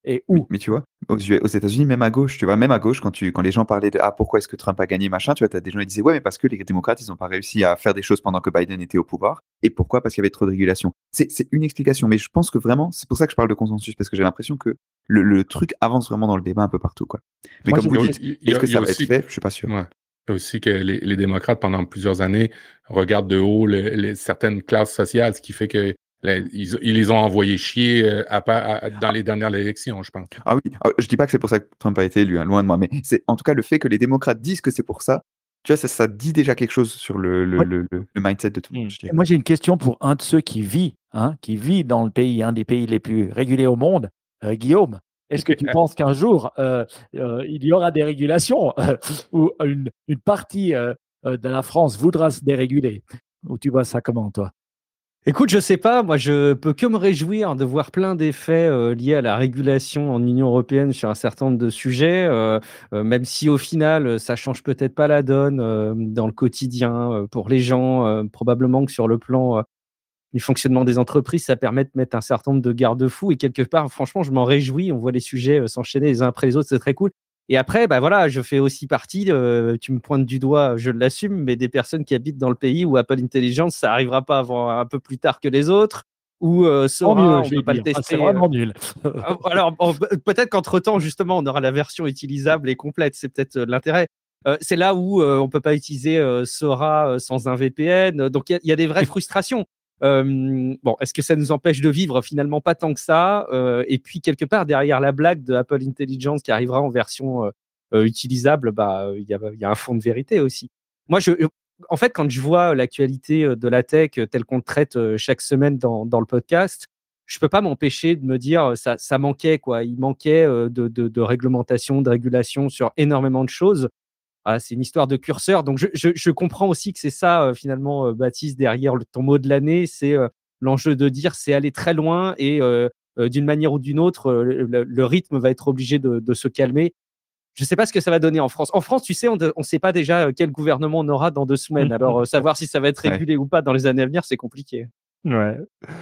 et Oui, où? mais tu vois, aux, U- aux États-Unis, même à gauche, tu vois, même à gauche, quand, tu, quand les gens parlaient de ah, pourquoi est-ce que Trump a gagné, machin, tu vois, tu as des gens qui disaient ouais, mais parce que les démocrates, ils n'ont pas réussi à faire des choses pendant que Biden était au pouvoir. Et pourquoi? Parce qu'il y avait trop de régulation. C'est c'est une explication, mais je pense que vraiment, c'est pour ça que je parle de consensus, parce que j'ai l'impression que le, le truc avance vraiment dans le débat un peu partout, quoi. Mais Moi, comme j'ai vous une Il y a dites, question. aussi, il y est-ce a- que il y a ça va être aussi- fait? Je suis pas sûr. ouais. Il y a aussi que les, les démocrates, pendant plusieurs années, regardent de haut le- les, certaines classes sociales, ce qui fait que les- ils, ils les ont envoyés chier euh, à, pa- à- dans les dernières élections, je pense. Ah oui, ah, je dis pas que c'est pour ça que Trump a été élu, hein, loin de moi, mais c'est en tout cas le fait que les démocrates disent que c'est pour ça, tu vois, ça, ça dit déjà quelque chose sur le, le, Moi, le, le- le mindset de tout le monde, Hmm. je dirais. moi, j'ai une question pour un de ceux qui vit, hein, qui vit dans le pays, un des pays les plus régulés au monde, euh, Guillaume. Est-ce que tu penses qu'un jour, euh, euh, il y aura des régulations euh, ou une, une partie euh, euh, de la France voudra se déréguler? Ou tu vois ça comment, toi? Écoute, je sais pas, moi je peux que me réjouir de voir plein d'effets euh, liés à la régulation en Union européenne sur un certain nombre de sujets, euh, euh, même si au final euh, ça change peut-être pas la donne euh, dans le quotidien euh, pour les gens, euh, probablement que sur le plan euh, du fonctionnement des entreprises, ça permet de mettre un certain nombre de garde-fous et quelque part, franchement, je m'en réjouis, on voit les sujets euh, s'enchaîner les uns après les autres, c'est très cool. Et après, bah voilà, je fais aussi partie, euh, tu me pointes du doigt, je l'assume, mais des personnes qui habitent dans le pays où Apple Intelligence, ça arrivera pas avant un peu plus tard que les autres, où euh, Tant mieux, Sora, on je vais peut pas le dire. Ah, c'est tester. euh, vraiment nul. ah, Alors, bon, pe- peut-être qu'entre-temps, justement, on aura la version utilisable et complète. C'est peut-être euh, l'intérêt. Euh, c'est là où euh, on peut pas utiliser euh, Sora euh, sans un V P N. Donc, il y, a- il y a des vraies frustrations. Euh, bon, est-ce que ça nous empêche de vivre? Finalement, pas tant que ça. Euh, et puis, quelque part, derrière la blague de Apple Intelligence qui arrivera en version euh, euh, utilisable, bah, il y a, il y a un fond de vérité aussi. Moi, je, en fait, quand je vois l'actualité euh, de la tech euh, telle qu'on le traite euh, chaque semaine dans, dans le podcast, je peux pas m'empêcher de me dire euh, ça, ça manquait quoi. Il manquait euh, de, de, de réglementation, de régulation sur énormément de choses. Ah, c'est une histoire de curseur. Donc je, je, je comprends aussi que c'est ça euh, finalement, euh, Baptiste, derrière le, ton mot de l'année, c'est euh, l'enjeu de dire c'est aller très loin et euh, euh, d'une manière ou d'une autre, euh, le, le rythme va être obligé de, de se calmer. Je ne sais pas ce que ça va donner en France. En France, tu sais, on ne sait pas déjà euh, quel gouvernement on aura dans deux semaines. Alors, euh, savoir si ça va être Ouais. régulé ou pas dans les années à venir, c'est compliqué. Ouais.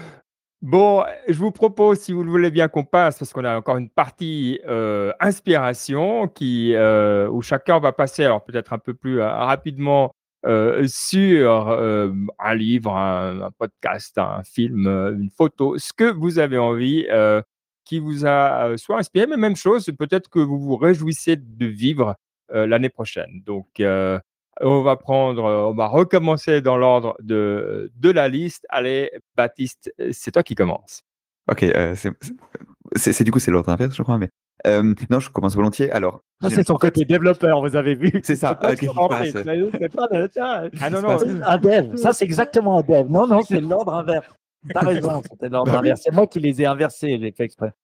Bon, je vous propose, si vous le voulez bien, qu'on passe, parce qu'on a encore une partie euh, inspiration qui, euh, où chacun va passer, alors peut-être un peu plus euh, rapidement, euh, sur euh, un livre, un, un podcast, un film, euh, une photo, ce que vous avez envie, euh, qui vous a euh, soit inspiré, mais même chose, peut-être que vous vous réjouissez de vivre euh, l'année prochaine. Donc, euh, on va prendre, euh, on va recommencer dans l'ordre de, de la liste. Allez, Baptiste, euh, c'est toi qui commence. Ok, euh, c'est c'est- c'est- du coup, c'est l'ordre inverse, je crois, mais euh, non, je commence volontiers. Alors, Ça, j'ai- c'est son en fait, côté développeur, vous avez vu. c'est ça. pas euh, Qu'est-ce qui se commenter, passe? c'est- c'est pas le- tiens, Ah non, se non, passe un dev. Ça, c'est exactement un dev. Non, non, c'est l'ordre inverse. T'as raison, c'était l'ordre Bah oui. inverse. C'est moi qui les ai inversés, j'ai fait exprès.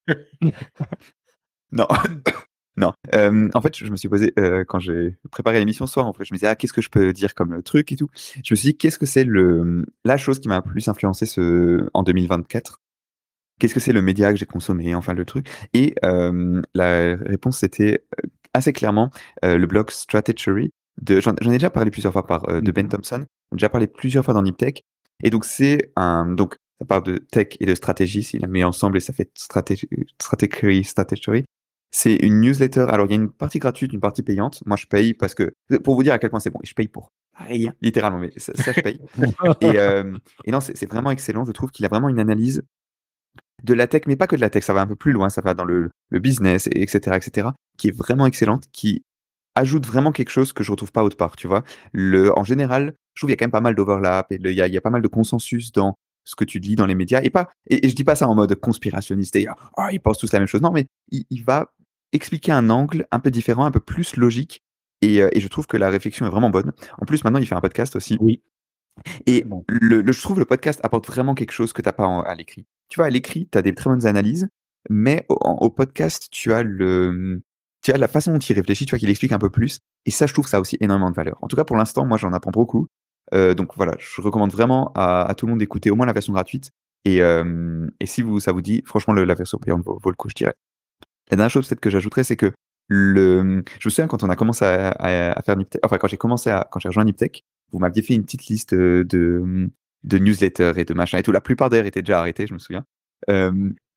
Non, non. Euh, en fait, je me suis posé, euh, quand j'ai préparé l'émission ce soir, en fait, je me disais, ah, qu'est-ce que je peux dire comme truc et tout. Je me suis dit, qu'est-ce que c'est le, la chose qui m'a le plus influencé ce, en deux mille vingt-quatre? Qu'est-ce que c'est le média que j'ai consommé, enfin le truc? Et euh, la réponse, c'était euh, assez clairement euh, le blog Stratechery. De, j'en, j'en ai déjà parlé plusieurs fois par, euh, de Ben Thompson. J'en ai déjà parlé plusieurs fois dans Niptech. Et donc, c'est un. Donc, ça parle de tech et de stratégie. S'il la met ensemble et ça fait stratégie, strategy, stratechery. C'est une newsletter. Alors, il y a une partie gratuite, une partie payante. Moi, je paye parce que. Pour vous dire à quel point c'est bon, je paye pour rien, littéralement, mais ça, ça je paye. Et, euh, et non, c'est, c'est vraiment excellent. Je trouve qu'il a vraiment une analyse de la tech, mais pas que de la tech, ça va un peu plus loin, ça va dans le, le business, et etc., et cetera, qui est vraiment excellente, qui ajoute vraiment quelque chose que je retrouve pas autre part, tu vois. Le, en général, je trouve qu'il y a quand même pas mal d'overlap, et le- il y a, il y a pas mal de consensus dans ce que tu lis dans les médias, et pas, et, et je dis pas ça en mode conspirationniste, et ah, ils pensent tous la même chose, non, mais il, il va expliquer un angle un peu différent, un peu plus logique, et, euh, et je trouve que la réflexion est vraiment bonne. En plus, maintenant, il fait un podcast aussi, Oui. et Bon. le, le- je trouve le podcast apporte vraiment quelque chose que tu n'as pas en- à l'écrit. Tu vois, à l'écrit, tu as des très bonnes analyses, mais au, en- au podcast, tu as le, tu as la façon dont il réfléchit, tu vois, qu'il explique un peu plus. Et ça, je trouve ça a aussi énormément de valeur. En tout cas, pour l'instant, moi, j'en apprends beaucoup. Euh, donc voilà, je recommande vraiment à, à tout le monde d'écouter au moins la version gratuite. Et, euh, et si vous, ça vous dit, franchement, le- la version payante vaut, vaut le coup, je dirais. La dernière chose peut-être que j'ajouterais, c'est que le, je me souviens quand on a commencé à, à- à faire Niptech, enfin quand j'ai commencé à, quand j'ai rejoint Niptech, vous m'aviez fait une petite liste de, de newsletters et de machins et tout. La plupart d'ailleurs étaient déjà arrêtés, je me souviens. Euh,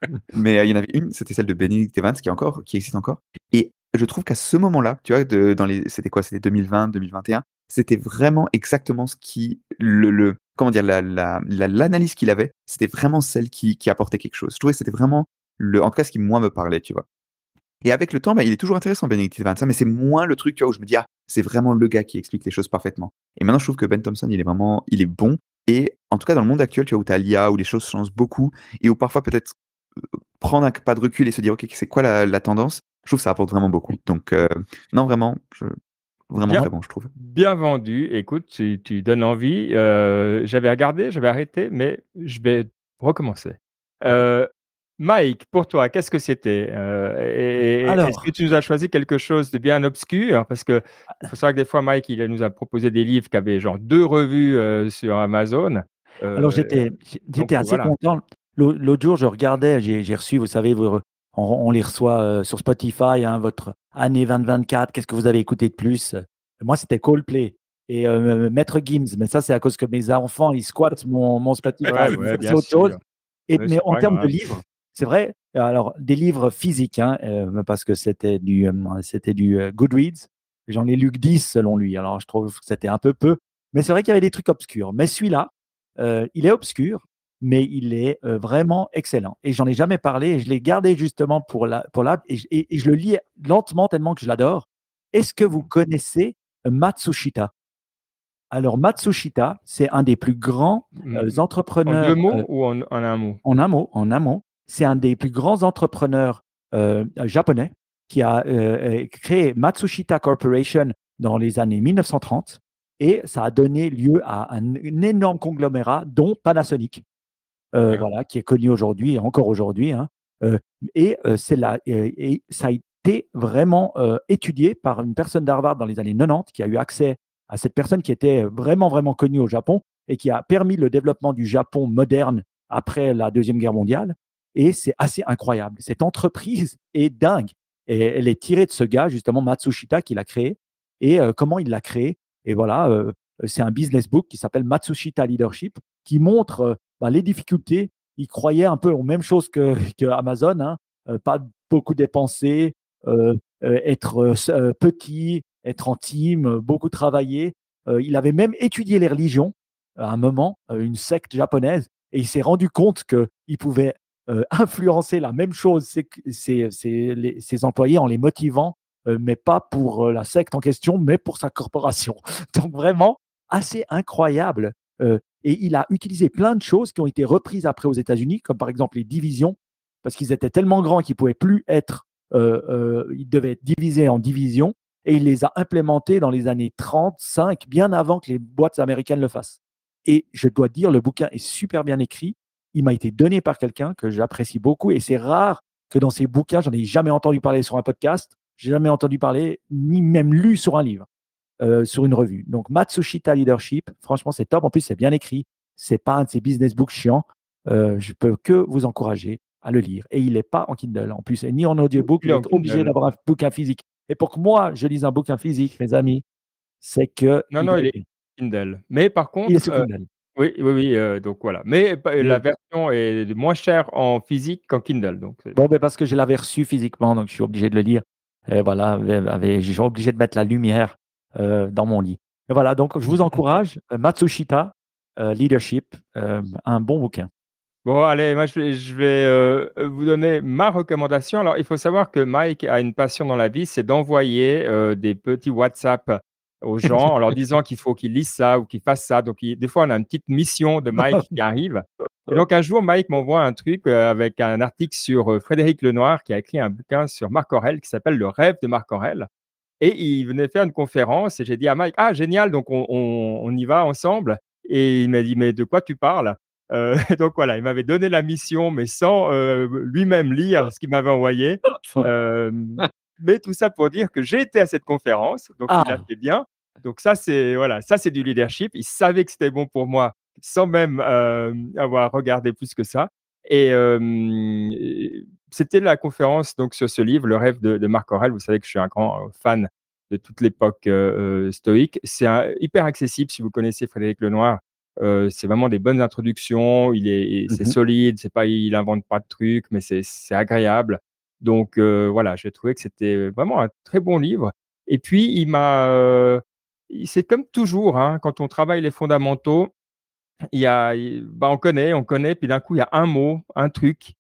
Mais euh, il y en avait une, c'était celle de Benedict Evans qui est encore, qui existe encore. Et je trouve qu'à ce moment-là, tu vois, de, dans les, c'était quoi? C'était deux mille vingt, deux mille vingt et un. C'était vraiment exactement ce qui, le, le comment dire, la, la, la- l'analyse qu'il avait, c'était vraiment celle qui, qui apportait quelque chose. Je trouvais que c'était vraiment le, en tout cas, ce qui moi me parlait, tu vois. Et avec le temps, bah, il est toujours intéressant, Benedict Evans, hein, mais c'est moins le truc, tu vois, où je me dis, ah, c'est vraiment le gars qui explique les choses parfaitement. Et maintenant, je trouve que Ben Thompson, il est vraiment, il est bon. Et en tout cas, dans le monde actuel, tu vois, où tu as l'I A, où les choses changent beaucoup, et où parfois peut-être euh, prendre un pas de recul et se dire, OK, c'est quoi la, la tendance, je trouve que ça apporte vraiment beaucoup. Donc, euh, non, vraiment, je- vraiment Bien, très bon, je trouve. bien vendu. Écoute, tu, tu donnes envie. Euh, j'avais regardé, j'avais arrêté, mais je vais recommencer. Euh, Mike, pour toi, qu'est-ce que c'était? Euh, et- et- Est-ce que Alors, tu nous as choisi quelque chose de bien obscur? Parce que il faut savoir que des fois, Mike, il nous a proposé des livres qui avaient genre deux revues euh, sur Amazon. alors Euh, j'étais, donc j'étais assez voilà. content. L'au- L'autre jour, je regardais, j'ai j'ai reçu, vous savez, vous- on, on les reçoit euh, sur Spotify, hein, votre année deux mille vingt-quatre, qu'est-ce que vous avez écouté de plus? Moi, c'était Coldplay et euh, Maître Gims, mais ça, c'est à cause que mes enfants, ils squattent mon, mon Spotify, Ouais, mais ouais, ça, c'est bien autre chose. sûr. Et, Mais mais c'est en pas termes de grave. livres, c'est vrai, alors des livres physiques, hein, euh, parce que c'était du, euh, c'était du euh, Goodreads. J'en ai lu que dix selon lui, alors je trouve que c'était un peu peu. Mais c'est vrai qu'il y avait des trucs obscurs. Mais celui-là, euh, il est obscur, mais il est euh, vraiment excellent. Et j'en ai jamais parlé, et je l'ai gardé justement pour la, pour la et, je- et- et je le lis lentement tellement que je l'adore. Est-ce que vous connaissez euh, Matsushita? Alors, Matsushita, c'est un des plus grands euh, Mm, en deux entrepreneurs mots euh, ou en, en un mot? en un mot, en un mot, c'est un des plus grands entrepreneurs euh, japonais qui a euh, créé Matsushita Corporation dans les années mille neuf cent trente et ça a donné lieu à un, un énorme conglomérat, dont Panasonic, euh, Ah, voilà, qui est connu aujourd'hui, encore aujourd'hui. Hein. Euh, et, euh, c'est là, et, et ça a été vraiment euh, étudié par une personne d'Harvard dans les années quatre-vingt-dix qui a eu accès à cette personne qui était vraiment, vraiment connue au Japon et qui a permis le développement du Japon moderne après la Deuxième Guerre mondiale. Et c'est assez incroyable. Cette entreprise est dingue. Et elle est tirée de ce gars, justement, Matsushita, qui l'a créé. Et euh, comment il l'a créé. Et voilà, euh, c'est un business book qui s'appelle Matsushita Leadership, qui montre euh, bah, les difficultés. Il croyait un peu aux mêmes choses que, que Amazon, hein. Euh, pas beaucoup dépenser, euh, euh, être euh, euh, petit, être en team, euh, beaucoup travailler. Euh, il avait même étudié les religions à un moment, euh, une secte japonaise, et il s'est rendu compte qu'il pouvait euh, influencer la même chose, ses, ses, ses, les- ses employés en les motivant, euh, mais pas pour euh, la secte en question, mais pour sa corporation. Donc vraiment, assez incroyable. Euh, et il a utilisé plein de choses qui ont été reprises après aux États-Unis, comme par exemple les divisions, parce qu'ils étaient tellement grands qu'ils ne pouvaient plus être, euh, euh, ils devaient être divisés en divisions, et il les a implémentés dans les années trente-cinq, bien avant que les boîtes américaines le fassent. Et je dois dire, le bouquin est super bien écrit. Il m'a été donné par quelqu'un que j'apprécie beaucoup, et c'est rare que dans ces bouquins, j'en ai jamais entendu parler sur un podcast, j'ai jamais entendu parler, ni même lu sur un livre euh, sur une revue. Donc, Matsushita Leadership, franchement, c'est top. En plus, c'est bien écrit. C'est pas un de ces business books chiants. Euh, je peux que vous encourager à le lire. Et il n'est pas en Kindle. En plus, et ni en audiobook, Il est vous en êtes obligé Kindle. d'avoir un bouquin physique. Et pour que moi, je lise un bouquin physique, mes amis, c'est que Non, il non, doit il être est bien. Kindle. Mais par Il est contre, sur heu, Kindle. oui, oui, oui, heu, donc voilà. Mais pa la Et version est moins chère en physique qu'en Kindle, donc c'est bon, ben parce que je l'avais reçu physiquement, donc je suis obligé de le lire. Et voilà, je suis obligé de mettre la lumière euh, dans mon lit. Et voilà, donc je vous encourage, euh, Matsushita euh, Leadership, euh, un bon bouquin. bon, allez, moi, je vais je vais, heu, vous donner ma recommandation. Alors, il faut savoir que Mike a une passion dans la vie, c'est d'envoyer, heu, des petits WhatsApp aux gens en leur disant qu'il faut qu'ils lisent ça ou qu'ils fassent ça. Donc il des fois, on a une petite mission de Mike qui arrive et donc un jour, Mike m'envoie un truc, heu, avec un article sur, heu, Frédéric Lenoir qui a écrit un bouquin sur Marc Aurèle qui s'appelle «Le rêve de Marc Aurèle» et il venait faire une conférence et j'ai dit à Mike: «Ah génial, donc on on on y va ensemble?» et il m'a dit: «Mais de quoi tu parles?» Heu, donc voilà, il m'avait donné la mission, mais sans, heu, lui-même lire ce qu'il m'avait envoyé. Hem, mais tout ça pour dire que j'ai été à cette conférence, donc il a Ah, fait bien. Donc ça, c'est voilà, ça c'est du leadership. Il savait que c'était bon pour moi sans même, hem, avoir regardé plus que ça et hem, et c'était la conférence donc sur ce livre, Le rêve de de Marc Aurèle. Vous savez que je suis un grand, heu, fan de toute l'époque, heu heu, stoïque. C'est un hyper accessible si vous connaissez Frédéric Lenoir. Heu, c'est vraiment des bonnes introductions, il est et c'est Mmh. solide, c'est pas il invente pas de trucs, mais c'est c'est agréable. Donc heu, voilà, j'ai trouvé que c'était vraiment un très bon livre et puis il m'a, heu, il c'est comme toujours, hein, quand on travaille les fondamentaux, il y a il bah, on connaît, on connaît, puis d'un coup, il y a un mot, un truc.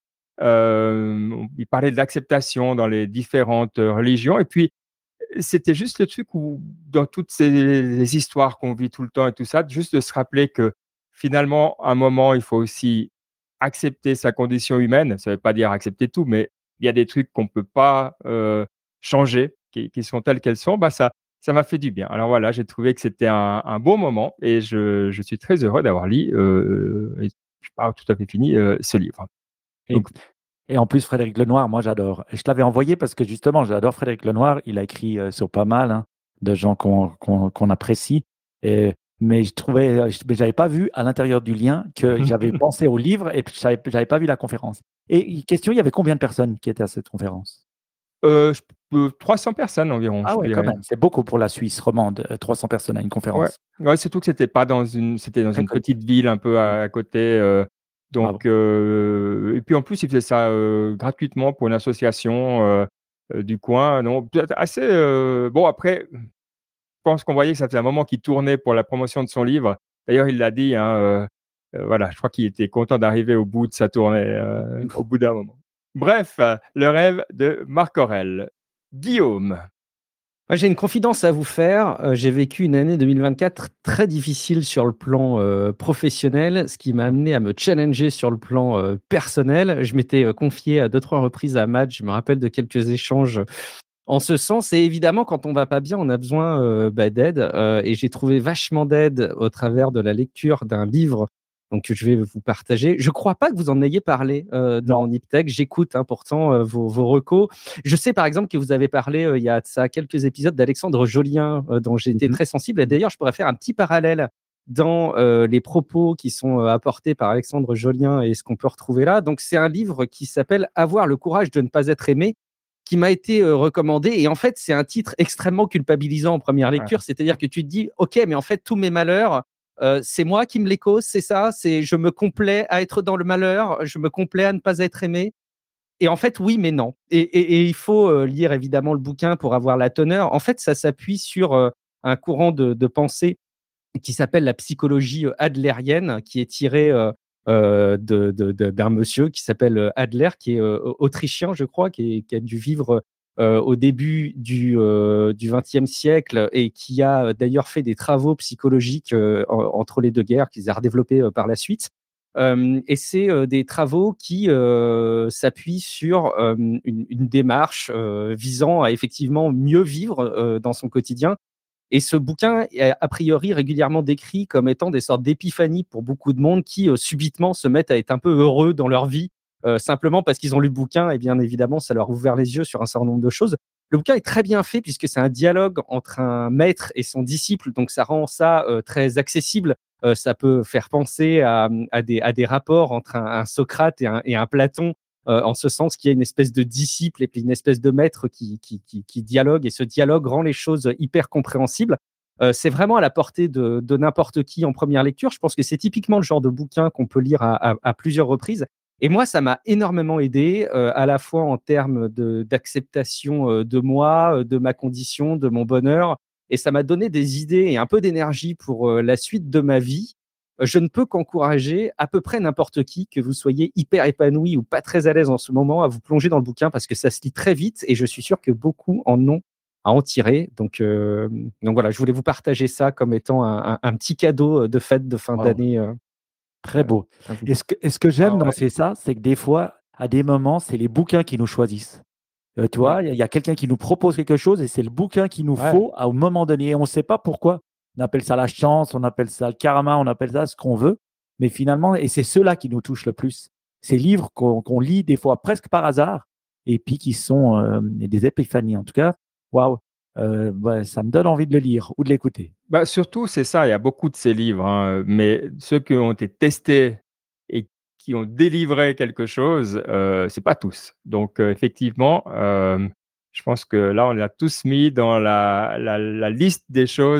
Hem, on il parlait de l'acceptation dans les différentes, heu, religions et puis c'était juste le truc où dans toutes ces les histoires qu'on vit tout le temps et tout ça, juste de se rappeler que finalement, à un moment, il faut aussi accepter sa condition humaine. Ça ne veut pas dire accepter tout, mais il y a des trucs qu'on ne peut pas, heu, changer, qui qui sont telles qu'elles sont. Bah, ça ça m'a fait du bien. Alors voilà, j'ai trouvé que c'était un un bon moment et je je suis très heureux d'avoir lu, heu et je suis pas tout à fait fini, heu, ce livre. Et Donc et en plus, Frédéric Lenoir, moi j'adore. Et je t'avais envoyé parce que justement, j'adore Frédéric Lenoir. Il a écrit euh, sur pas mal hein, de gens qu'on qu'on qu'on apprécie. Et, mais je trouvais, euh, je- mais j'avais pas vu à l'intérieur du lien que j'avais pensé au livre et puis j'avais j'avais pas vu la conférence. Et question, il y avait combien de personnes qui étaient à cette conférence? heu, je peux trois cents personnes environ, Ah je ouais, quand dirais. même. C'est beaucoup pour la Suisse romande, euh, trois cents personnes à une Ouais, conférence. ouais, surtout que c'était pas dans une c'était dans Très une connu. petite ville un peu Mm. à à côté, heu, Bravo. donc heu et puis en plus, ils faisaient ça, heu, gratuitement pour une association, heu heu, du coin, non, peut-être assez, heu bon après, je pense qu'on voyait que ça faisait un moment qu'il tournait pour la promotion de son livre. D'ailleurs, il l'a dit, hein, heu heu, voilà, je crois qu'il était content d'arriver au bout de sa tournée, heu, au bout d'un moment. Bref, heu, le rêve de Marc Aurèle. Guillaume. Moi, j'ai une confidence à vous faire. Euh, j'ai vécu une année deux mille vingt-quatre très difficile sur le plan euh, professionnel, ce qui m'a amené à me challenger sur le plan euh, personnel. Je m'étais euh, confié à deux, trois reprises à Matt. Je me rappelle de quelques échanges en ce sens. Et évidemment, quand on va pas bien, on a besoin euh, bah, d'aide. Euh, et j'ai trouvé vachement d'aide au travers de la lecture d'un livre donc, que je vais vous partager. Je crois pas que vous en ayez parlé euh, Non. dans Niptech. J'écoute hein, pourtant euh, vos, vos recos. Je sais par exemple que vous avez parlé euh, il y a de ça quelques épisodes d'Alexandre Jolien, euh, dont j'ai été Mhm. très sensible. Et d'ailleurs, je pourrais faire un petit parallèle dans euh, les propos qui sont euh, apportés par Alexandre Jolien et ce qu'on peut retrouver là. Donc, c'est un livre qui s'appelle Avoir le courage de ne pas être aimé, qui m'a été euh, recommandé. Et en fait, c'est un titre extrêmement culpabilisant en première lecture. C'est-à-dire que tu te dis, OK, mais en fait, tous mes malheurs, euh, c'est moi qui me les cause, c'est ça. C'est je me complais à être dans le malheur, je me complais à ne pas être aimé. Et en fait, oui, mais non. Et, et- et il faut euh, lire évidemment le bouquin pour avoir la teneur. En fait, ça s'appuie sur euh, un courant de, de pensée qui s'appelle la psychologie euh, adlérienne, qui est tirée euh, euh, de- de- de- d'un monsieur qui s'appelle euh, Adler, qui est euh, autrichien, je crois, qui, est- qui a dû vivre euh, au début du, euh, du vingtième siècle et qui a euh, d'ailleurs fait des travaux psychologiques euh, en- entre les deux guerres, qu'ils a redéveloppés euh, par la suite. Euh, et c'est euh, des travaux qui euh, s'appuient sur euh, une, une démarche euh, visant à effectivement mieux vivre euh, dans son quotidien. Et ce bouquin est a priori régulièrement décrit comme étant des sortes d'épiphanies pour beaucoup de monde qui euh, subitement se mettent à être un peu heureux dans leur vie, euh, simplement parce qu'ils ont lu le bouquin et bien évidemment ça leur a ouvert les yeux sur un certain nombre de choses. Le bouquin est très bien fait puisque c'est un dialogue entre un maître et son disciple, donc ça rend ça euh, très accessible. Euh, ça peut faire penser à, à, des, à des rapports entre un, un Socrate et un, et un Platon, euh, en ce sens qu'il y a une espèce de disciple et puis une espèce de maître qui, qui, qui, qui dialogue, et ce dialogue rend les choses hyper compréhensibles. Euh, c'est vraiment à la portée de, de n'importe qui en première lecture. Je pense que c'est typiquement le genre de bouquin qu'on peut lire à, à, à plusieurs reprises. Et moi, ça m'a énormément aidé, euh, à la fois en termes de, d'acceptation euh, de moi, euh, de ma condition, de mon bonheur. Et ça m'a donné des idées et un peu d'énergie pour euh, la suite de ma vie. Je ne peux qu'encourager à peu près n'importe qui, que vous soyez hyper épanoui ou pas très à l'aise en ce moment, à vous plonger dans le bouquin parce que ça se lit très vite et je suis sûr que beaucoup en ont à en tirer. Donc, euh, donc voilà, je voulais vous partager ça comme étant un, un- un petit cadeau de fête de fin Wow. d'année. euh, Très beau. à vous. Et ce que, et ce que Ah j'aime dans ouais. c'est ça, c'est que des fois, à des moments, c'est les bouquins qui nous choisissent. Euh, tu Mmh. vois, il y a, il y a quelqu'un qui nous propose quelque chose et c'est le bouquin qu'il nous Ouais. faut à un moment donné. Et on ne sait pas pourquoi. On appelle ça la chance, on appelle ça le karma, on appelle ça ce qu'on veut. Mais finalement, et c'est ceux-là qui nous touchent le plus. Ces livres qu'on qu'on lit des fois presque par hasard et puis qui sont euh, des épiphanies. En tout cas, waouh, euh, ouais, ça me donne envie de le lire ou de l'écouter. Bah, surtout, c'est ça, il y a beaucoup de ces livres, hein, mais ceux qui ont été testés et qui ont délivré quelque chose, heu, c'est pas tous. Donc, heu, effectivement, hem, je pense que là, on l'a tous mis dans la la la liste des choses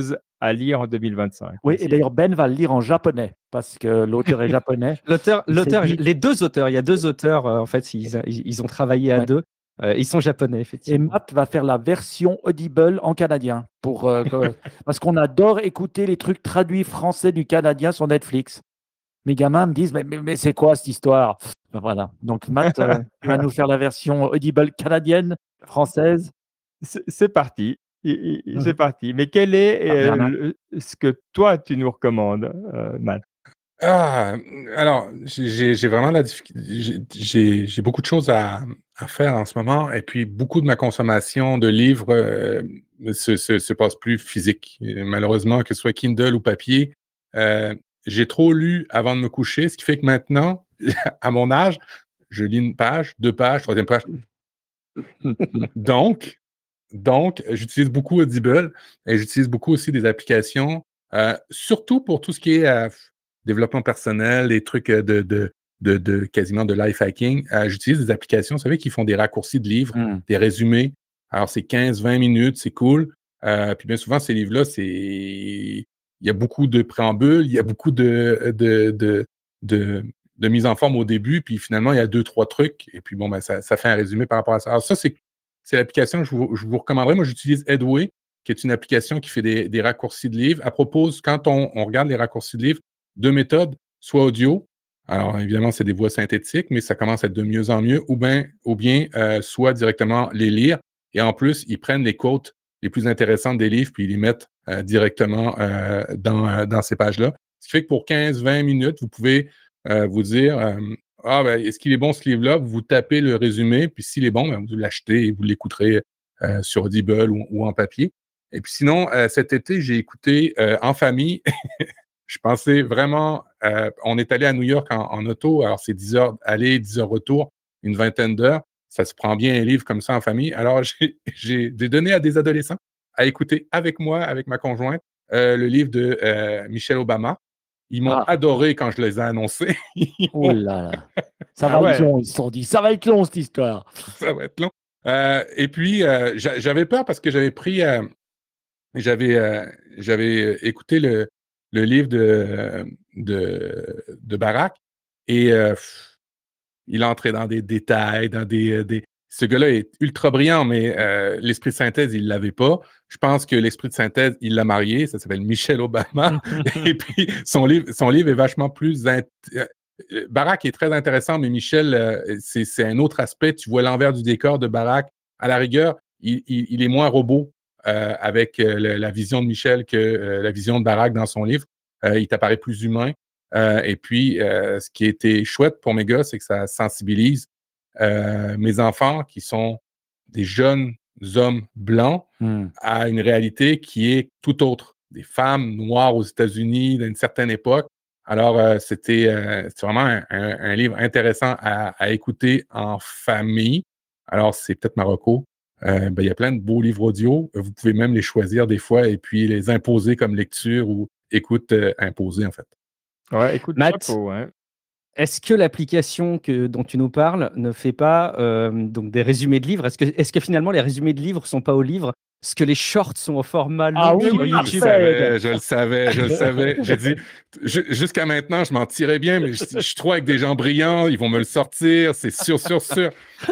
à lire en deux mille vingt-cinq. Oui, aussi. et d'ailleurs, Ben va le lire en japonais, parce que l'auteur est japonais. L'auteur, Il s'est l'auteur, dit- les deux auteurs, il y a deux auteurs, euh, en fait, ils, ils, ils ont travaillé à Ouais. deux. Euh, ils sont japonais, Et effectivement. Matt va faire la version Audible en canadien, pour, euh, que- parce qu'on adore écouter les trucs traduits français du canadien sur Netflix. Mes gamins me disent, mais, mais, mais c'est quoi cette histoire? Ben voilà. Donc Matt, euh, tu vas nous faire la version Audible canadienne, française. C'est c'est parti. I- i- C'est parti. Mais quel est Ah, euh, Bernard. le- ce que toi, tu nous recommandes, euh, Matt? Ah, alors, j'ai j'ai vraiment la difficulté. J'ai j'ai- j'ai beaucoup de choses à, à faire en ce moment, et puis beaucoup de ma consommation de livres euh, se, se, se passe plus physique. Et malheureusement, que ce soit Kindle ou papier, euh, j'ai trop lu avant de me coucher, ce qui fait que maintenant, à mon âge, je lis une page, deux pages, troisième page. Donc, donc, j'utilise beaucoup Audible et j'utilise beaucoup aussi des applications, euh, surtout pour tout ce qui est euh, développement personnel, des trucs euh, de, de, de, de quasiment de life hacking. Euh, j'utilise des applications, vous savez, qui font des raccourcis de livres, Mm. des résumés. Alors, c'est quinze vingt minutes, c'est cool. Euh, puis bien souvent, ces livres-là, c'est il y a beaucoup de préambules, il y a beaucoup de, de, de, de, de mise en forme au début, puis finalement, il y a deux, trois trucs, et puis bon, ben, ça, ça fait un résumé par rapport à ça. Alors, ça, c'est c'est l'application que je vous, je vous recommanderais. Moi, j'utilise Headway, qui est une application qui fait des, des raccourcis de livres. Elle propose, quand on, on regarde les raccourcis de livres, deux méthodes, soit audio. Alors, évidemment, c'est des voix synthétiques, mais ça commence à être de mieux en mieux, ou bien, ou bien euh, soit directement les lire. Et en plus, ils prennent les quotes les plus intéressantes des livres, puis ils les mettent euh, directement euh, dans, euh, dans ces pages-là. Ce qui fait que pour quinze vingt minutes, vous pouvez euh, vous dire euh, ah, ben, est-ce qu'il est bon ce livre-là? Vous tapez le résumé, puis s'il est bon, ben, vous l'achetez et vous l'écouterez euh, sur Audible ou, ou en papier. Et puis sinon, euh, cet été, j'ai écouté euh, en famille. Je pensais vraiment, euh, on est allé à New York en, en auto, alors c'est dix heures aller, dix heures retour, une vingtaine d'heures. Ça se prend bien un livre comme ça en famille. Alors, j'ai, j'ai, j'ai donné à des adolescents à écouter avec moi, avec ma conjointe, euh, le livre de euh, Michelle Obama. Ils m'ont Ah. adoré quand je les ai annoncés. Oh là là. Ça Ah va ouais. être long, ils se sont dit. Ça va être long, cette histoire. Ça va être long. Euh, et puis, euh, j'a- j'avais peur parce que j'avais pris, euh, j'avais, euh, j'avais écouté le, le livre de, de, de Barack et euh, pff, il entrait dans des détails, dans des, des... Ce gars-là est ultra brillant, mais euh, l'esprit de synthèse, il l'avait pas. Je pense que l'esprit de synthèse, il l'a marié. Ça s'appelle Michelle Obama. Et puis, son livre, son livre est vachement plus... int- euh, Barack est très intéressant, mais Michel, euh, c'est, c'est un autre aspect. Tu vois l'envers du décor de Barack. À la rigueur, il, il, il est moins robot euh, avec euh, le- la vision de Michel que euh, la vision de Barack dans son livre. Euh, il t'apparaît plus humain. Euh, et puis, euh, ce qui était chouette pour mes gars, c'est que ça sensibilise euh, mes enfants, qui sont des jeunes hommes blancs, Mm. à une réalité qui est tout autre. Des femmes noires aux États-Unis d'une certaine époque. Alors, euh, c'était euh, c'est vraiment un, un, un livre intéressant à, à écouter en famille. Alors, c'est peut-être Marocco. Euh, ben, il y a plein de beaux livres audio. Vous pouvez même les choisir des fois et puis les imposer comme lecture ou écoute euh, imposée, en fait. Ouais, écoute, Matt, chapeau, hein. est-ce que l'application que, dont tu nous parles ne fait pas euh, donc des résumés de livres? Est-ce que, est-ce que finalement les résumés de livres sont pas au livre? Est-ce que les shorts sont au format long Ah oui, sur oui, Je le YouTube? savais, je le savais, je le savais. J'ai dit, ju- jusqu'à maintenant, je m'en tirais bien, mais je, je suis trop avec des gens brillants, ils vont me le sortir, c'est sûr, sûr, sûr.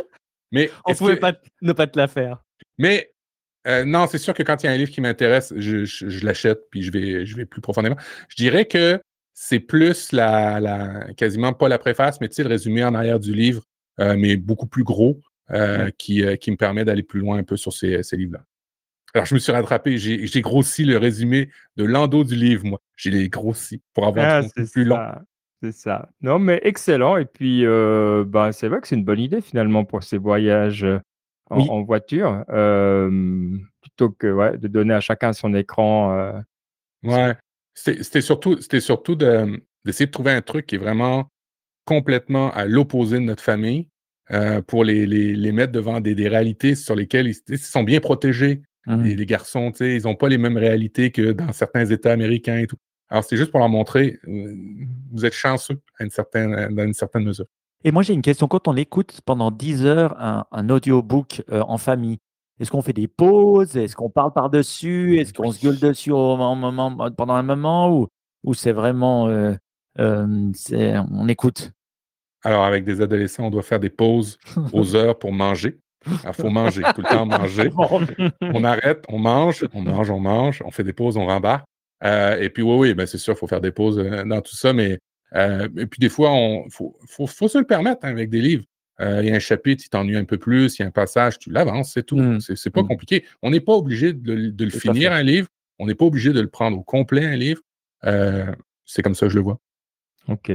Mais, On est-ce pouvait que- pas ne pas te la faire. mais euh, non, c'est sûr que quand il y a un livre qui m'intéresse, je, je- je l'achète puis je vais, je vais plus profondément. Je dirais que c'est plus la, la quasiment pas la préface, mais tu sais, le résumé en arrière du livre, euh, mais beaucoup plus gros, euh, Ouais. qui, euh, qui me permet d'aller plus loin un peu sur ces, ces livres-là. Alors, je me suis rattrapé, j'ai, j'ai grossi le résumé de l'endos du livre, moi. Je l'ai grossi pour avoir Ah, un c'est peu plus long. ça, c'est ça. Non, mais excellent. Et puis, euh, bah, c'est vrai que c'est une bonne idée finalement pour ces voyages euh, en, Oui. en voiture, euh, plutôt que ouais, de donner à chacun son écran. euh, Ouais. C'était, c'était surtout, c'était surtout de, d'essayer de trouver un truc qui est vraiment complètement à l'opposé de notre famille, euh, pour les, les, les mettre devant des, des réalités sur lesquelles ils, ils sont bien protégés. Mm. Les, les garçons, tu sais, ils n'ont pas les mêmes réalités que dans certains États américains et tout. Alors, c'est juste pour leur montrer, euh, vous êtes chanceux à une certaine, dans une certaine mesure. Et moi, j'ai une question. Quand on écoute pendant dix heures un, un audiobook euh, en famille, Est-ce qu'on fait des pauses? Est-ce qu'on parle par-dessus? Est-ce qu'on se gueule dessus au un moment, pendant un moment ou, ou c'est vraiment, euh, euh, c'est, on écoute? Alors, avec des adolescents, on doit faire des pauses aux heures pour manger. Il faut manger, tout le temps manger. On arrête, on mange, on mange, on mange, on fait des pauses, on rembarque. Euh, et puis, oui, oui, ben, c'est sûr, il faut faire des pauses euh, dans tout ça, mais euh, et puis des fois, il faut, faut, faut se le permettre hein, avec des livres. Euh, Il y a un chapitre, il t'ennuie un peu plus, il y a un passage, tu l'avances, c'est tout. Mm. C'est c'est pas Mm. compliqué. On n'est pas obligé de, de le Tout à finir, fait. un livre. On n'est pas obligé de le prendre au complet, un livre. Euh, c'est comme ça que je le vois. Ok.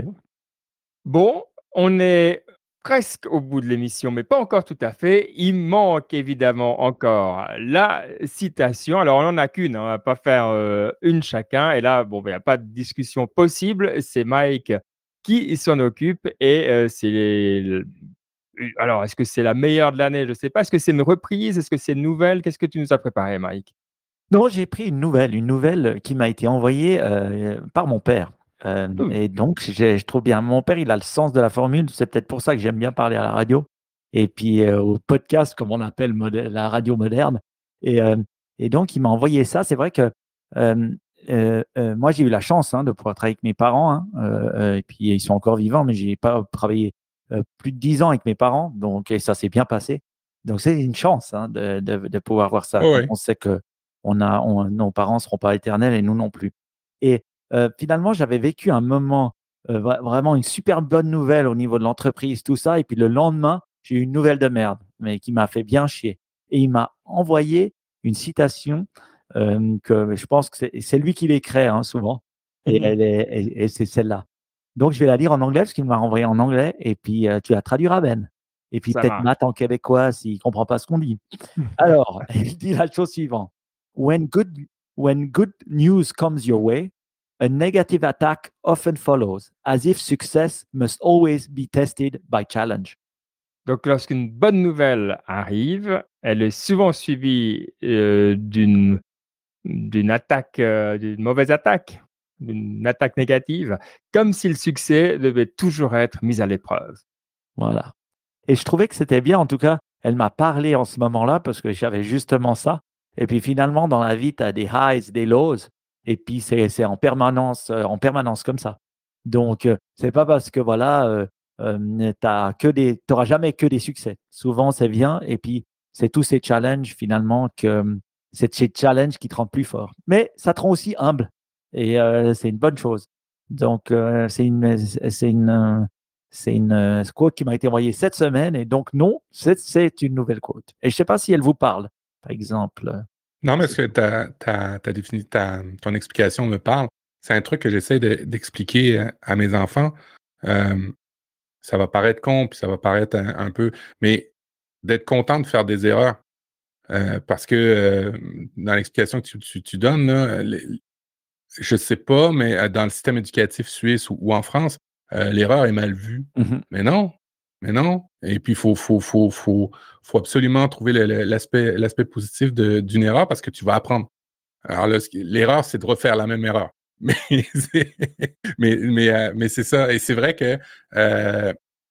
Bon, on est presque au bout de l'émission, mais pas encore tout à fait. Il manque évidemment encore la citation. Alors, on n'en a qu'une, hein, on ne va pas faire euh, une chacun. Et là, bon, ben, il n'y a pas de discussion possible. C'est Mike qui s'en occupe. Et euh, c'est. le- Alors, est-ce que c'est la meilleure de l'année? Je ne sais pas. Est-ce que c'est une reprise? Est-ce que c'est une nouvelle? Qu'est-ce que tu nous as préparé, Mike? Non, j'ai pris une nouvelle, une nouvelle qui m'a été envoyée euh, par mon père. Euh, Hmm. et donc, j'ai- je trouve bien, mon père, il a le sens de la formule. C'est peut-être pour ça que j'aime bien parler à la radio et puis euh, au podcast, comme on appelle modè- la radio moderne. Et, euh, et donc, il m'a envoyé ça. C'est vrai que euh, euh, euh, moi, j'ai eu la chance hein, de pouvoir travailler avec mes parents. Hein, euh, euh, et puis, ils sont encore vivants, mais j'ai pas travaillé euh, plus de dix ans avec mes parents. Donc, et ça s'est bien passé. Donc, c'est une chance hein, de, de, de pouvoir voir ça. Oh, Quand oui. on sait que on a, on- nos parents ne seront pas éternels et nous non plus. Et euh, finalement, j'avais vécu un moment, euh, vra- vraiment une super bonne nouvelle au niveau de l'entreprise, tout ça. Et puis le lendemain, j'ai eu une nouvelle de merde, mais qui m'a fait bien chier. Et il m'a envoyé une citation euh, que je pense que c'est c'est lui qui l'écrit hein, souvent. Et, elle est- et- et c'est celle-là. Donc, je vais la lire en anglais parce qu'il m'a renvoyé en anglais. Et puis, euh, tu la traduiras, Ben. Et puis, Ça peut-être marche. Matt en québécois s'il ne comprend pas ce qu'on dit. Alors, il dit la chose suivante. When good, when good news comes your way, a negative attack often follows, as if success must always be tested by challenge. Donc, lorsqu'une bonne nouvelle arrive, elle est souvent suivie euh, d'une d'une attaque, euh, d'une mauvaise attaque, d'une attaque négative, comme si le succès devait toujours être mis à l'épreuve. Voilà. Et je trouvais que c'était bien, en tout cas, elle m'a parlé en ce moment-là parce que j'avais justement ça. Et puis finalement, dans la vie, tu as des highs, des lows. Et puis c'est c'est en permanence, euh, en permanence comme ça. Donc, euh, c'est pas parce que voilà, euh, euh, t'as que des, t'auras jamais que des succès. Souvent, c'est bien. Et puis, c'est tous ces challenges finalement que euh, c'est ces challenges qui te rendent plus fort. Mais ça te rend aussi humble. Et euh, c'est une bonne chose. Donc, euh, c'est une, c'est une, euh, c'est une euh, quote qui m'a été envoyée cette semaine. Et donc, non, c'est c'est une nouvelle quote. Et je ne sais pas si elle vous parle, par exemple. Non, mais ce que ta, ta, ta défini- ta- ton explication me parle, c'est un truc que j'essaie de- d'expliquer à, à mes enfants. Euh, ça va paraître con, puis ça va paraître un, un peu, mais d'être content de faire des erreurs. Euh, parce que euh, dans l'explication que tu, tu- tu donnes, là, les- je ne sais pas, mais euh, dans le système éducatif suisse ou, ou en France, euh, l'erreur est mal vue. Mhm. Mais non, mais non. Et puis, il faut, faut, faut, faut, faut absolument trouver le- le- l'aspect, l'aspect positif de- d'une erreur parce que tu vas apprendre. Alors là, ce qui- l'erreur, c'est de refaire la même erreur. Mais c'est, mais, mais, euh, mais c'est ça. Et c'est vrai que euh,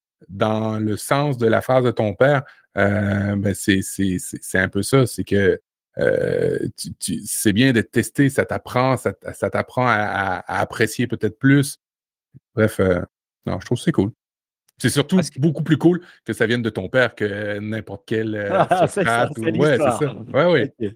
dans le sens de la phrase de ton père, euh, ben c'est, c'est, c'est, c'est un peu ça. C'est que euh, tu- tu- c'est bien d'être testé, ça t'apprend, ça, t- ça t'apprend à, à- à apprécier peut-être plus. Bref, euh, non, je trouve que c'est cool. C'est surtout Parce que beaucoup plus cool que ça vienne de ton père que n'importe quel euh, C'est ça, Socrate c'est ou... Ouais, c'est l'histoire. ça. Ouais, oui. Ok.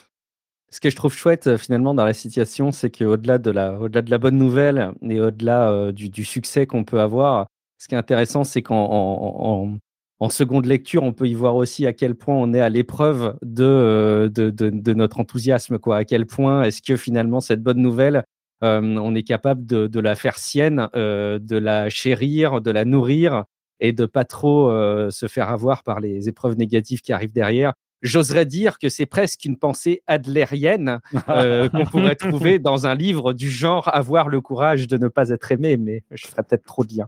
Ce que je trouve chouette euh, finalement dans la situation, c'est qu'au-delà de la, au-delà de la bonne nouvelle et au-delà euh, du, du succès qu'on peut avoir, ce qui est intéressant, c'est qu'en en, en- en seconde lecture, on peut y voir aussi à quel point on est à l'épreuve de, euh, de, de- de notre enthousiasme, quoi. À quel point est-ce que finalement cette bonne nouvelle, euh, on est capable de, de la faire sienne, euh, de la chérir, de la nourrir et de pas trop euh, se faire avoir par les épreuves négatives qui arrivent derrière. J'oserais dire que c'est presque une pensée adlérienne euh, qu'on pourrait trouver dans un livre du genre Avoir le courage de ne pas être aimé, mais je ferais peut-être trop de liens.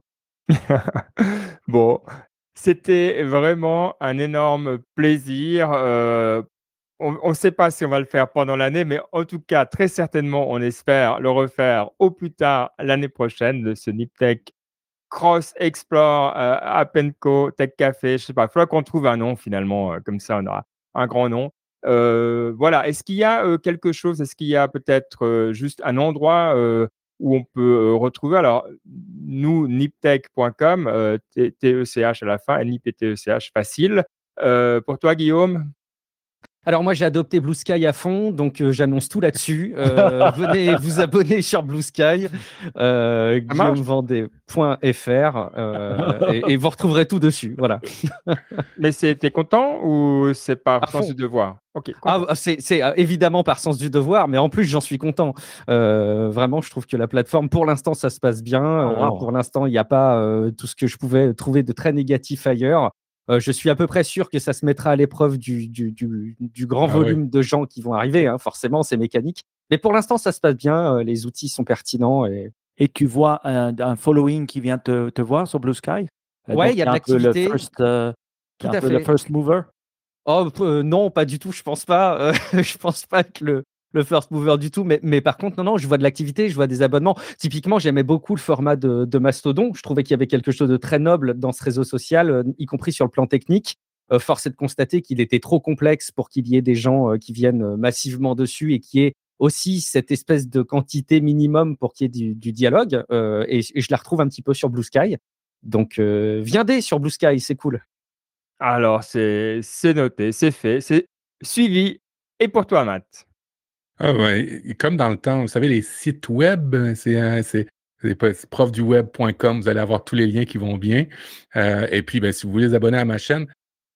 Bon, c'était vraiment un énorme plaisir. euh, on ne sait pas si on va le faire pendant l'année, mais en tout cas, très certainement, on espère le refaire au plus tard l'année prochaine de ce Niptech Cross Explore euh, App and Co, Tech Café. Je sais pas, il faudra qu'on trouve un nom finalement, euh, comme ça on aura un grand nom. Euh, voilà. Est-ce qu'il y a euh, quelque chose, est-ce qu'il y a peut-être euh, juste un endroit euh, où on peut euh, retrouver, alors nous, niptech point com, euh, T- T-E-C-H à la fin, N I P T E C H, facile. Euh, pour toi, Guillaume? Alors moi j'ai adopté Blue Sky à fond, donc euh, j'annonce tout là-dessus. Euh, venez vous abonner sur Blue Sky, euh, Ça marche? guillaume vendée point f r, euh, et, et vous retrouverez tout dessus. Voilà. Mais c'est, t'es content ou c'est par À sens fond. du devoir? Ok, Ah, content. c'est c'est, euh, évidemment par sens du devoir, mais en plus j'en suis content. Euh, vraiment, je trouve que la plateforme, pour l'instant, ça se passe bien. Oh, Euh, wow. pour l'instant, il n'y a pas euh, tout ce que je pouvais trouver de très négatif ailleurs. Euh, je suis à peu près sûr que ça se mettra à l'épreuve du, du, du, du grand Ah oui. volume de gens qui vont arriver. Hein, forcément, c'est mécanique. Mais pour l'instant, ça se passe bien. Euh, les outils sont pertinents. Et... Et tu vois un, un following qui vient te, te voir sur Blue Sky? Euh, Ouais, donc, il y a t'es de un peu le l'activité. first, euh, t'es Tout un à peu le fait. first mover. Oh euh, non, pas du tout. Je pense pas. Euh, je pense pas être le, le first mover du tout. Mais, mais par contre, non, non, je vois de l'activité, je vois des abonnements. Typiquement, j'aimais beaucoup le format de, de Mastodon. Je trouvais qu'il y avait quelque chose de très noble dans ce réseau social, euh, y compris sur le plan technique. Euh, force est de constater qu'il était trop complexe pour qu'il y ait des gens euh, qui viennent euh, massivement dessus et qu'il y ait aussi cette espèce de quantité minimum pour qu'il y ait du, du dialogue. Euh, et, et je la retrouve un petit peu sur Blue Sky. Donc, euh, viendez sur Blue Sky, c'est cool. Alors, c'est, c'est noté, c'est fait, c'est suivi. Et pour toi, Matt? Ah ouais, et comme dans le temps, vous savez, les sites web, euh, c'est euh, c'est c'est pas- c'est prof du web point com, vous allez avoir tous les liens qui vont bien. Euh, et puis, ben, si vous voulez vous abonner à ma chaîne,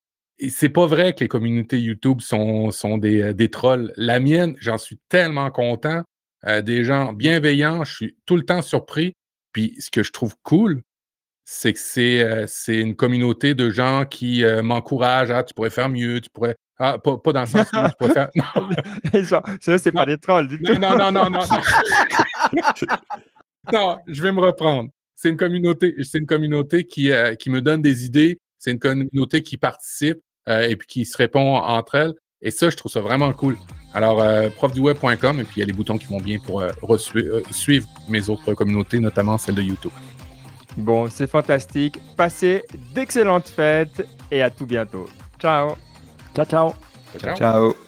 et c'est pas vrai que les communautés YouTube sont, sont des, euh, des trolls. La mienne, j'en suis tellement content. Euh, des gens bienveillants, je suis tout le temps surpris. Puis ce que je trouve cool, c'est que c'est euh, c'est une communauté de gens qui euh, m'encouragent. Ah, tu pourrais faire mieux, tu pourrais. Ah, pas, pas dans le sens où tu pourrais faire. Genre, ça, c'est Non, pas des trolls du tout. non, non, non, non, non, non. Non, je vais me reprendre. C'est une communauté, c'est une communauté qui, euh, qui me donne des idées. C'est une communauté qui participe euh, et puis qui se répond entre elles. Et ça, je trouve ça vraiment cool. Alors, euh, prof du web point com, et puis il y a les boutons qui vont bien pour euh, reçu- euh, suivre mes autres communautés, notamment celle de YouTube. Bon, c'est fantastique. Passez d'excellentes fêtes et à tout bientôt. Ciao. Ciao, ciao. Ciao. Ciao.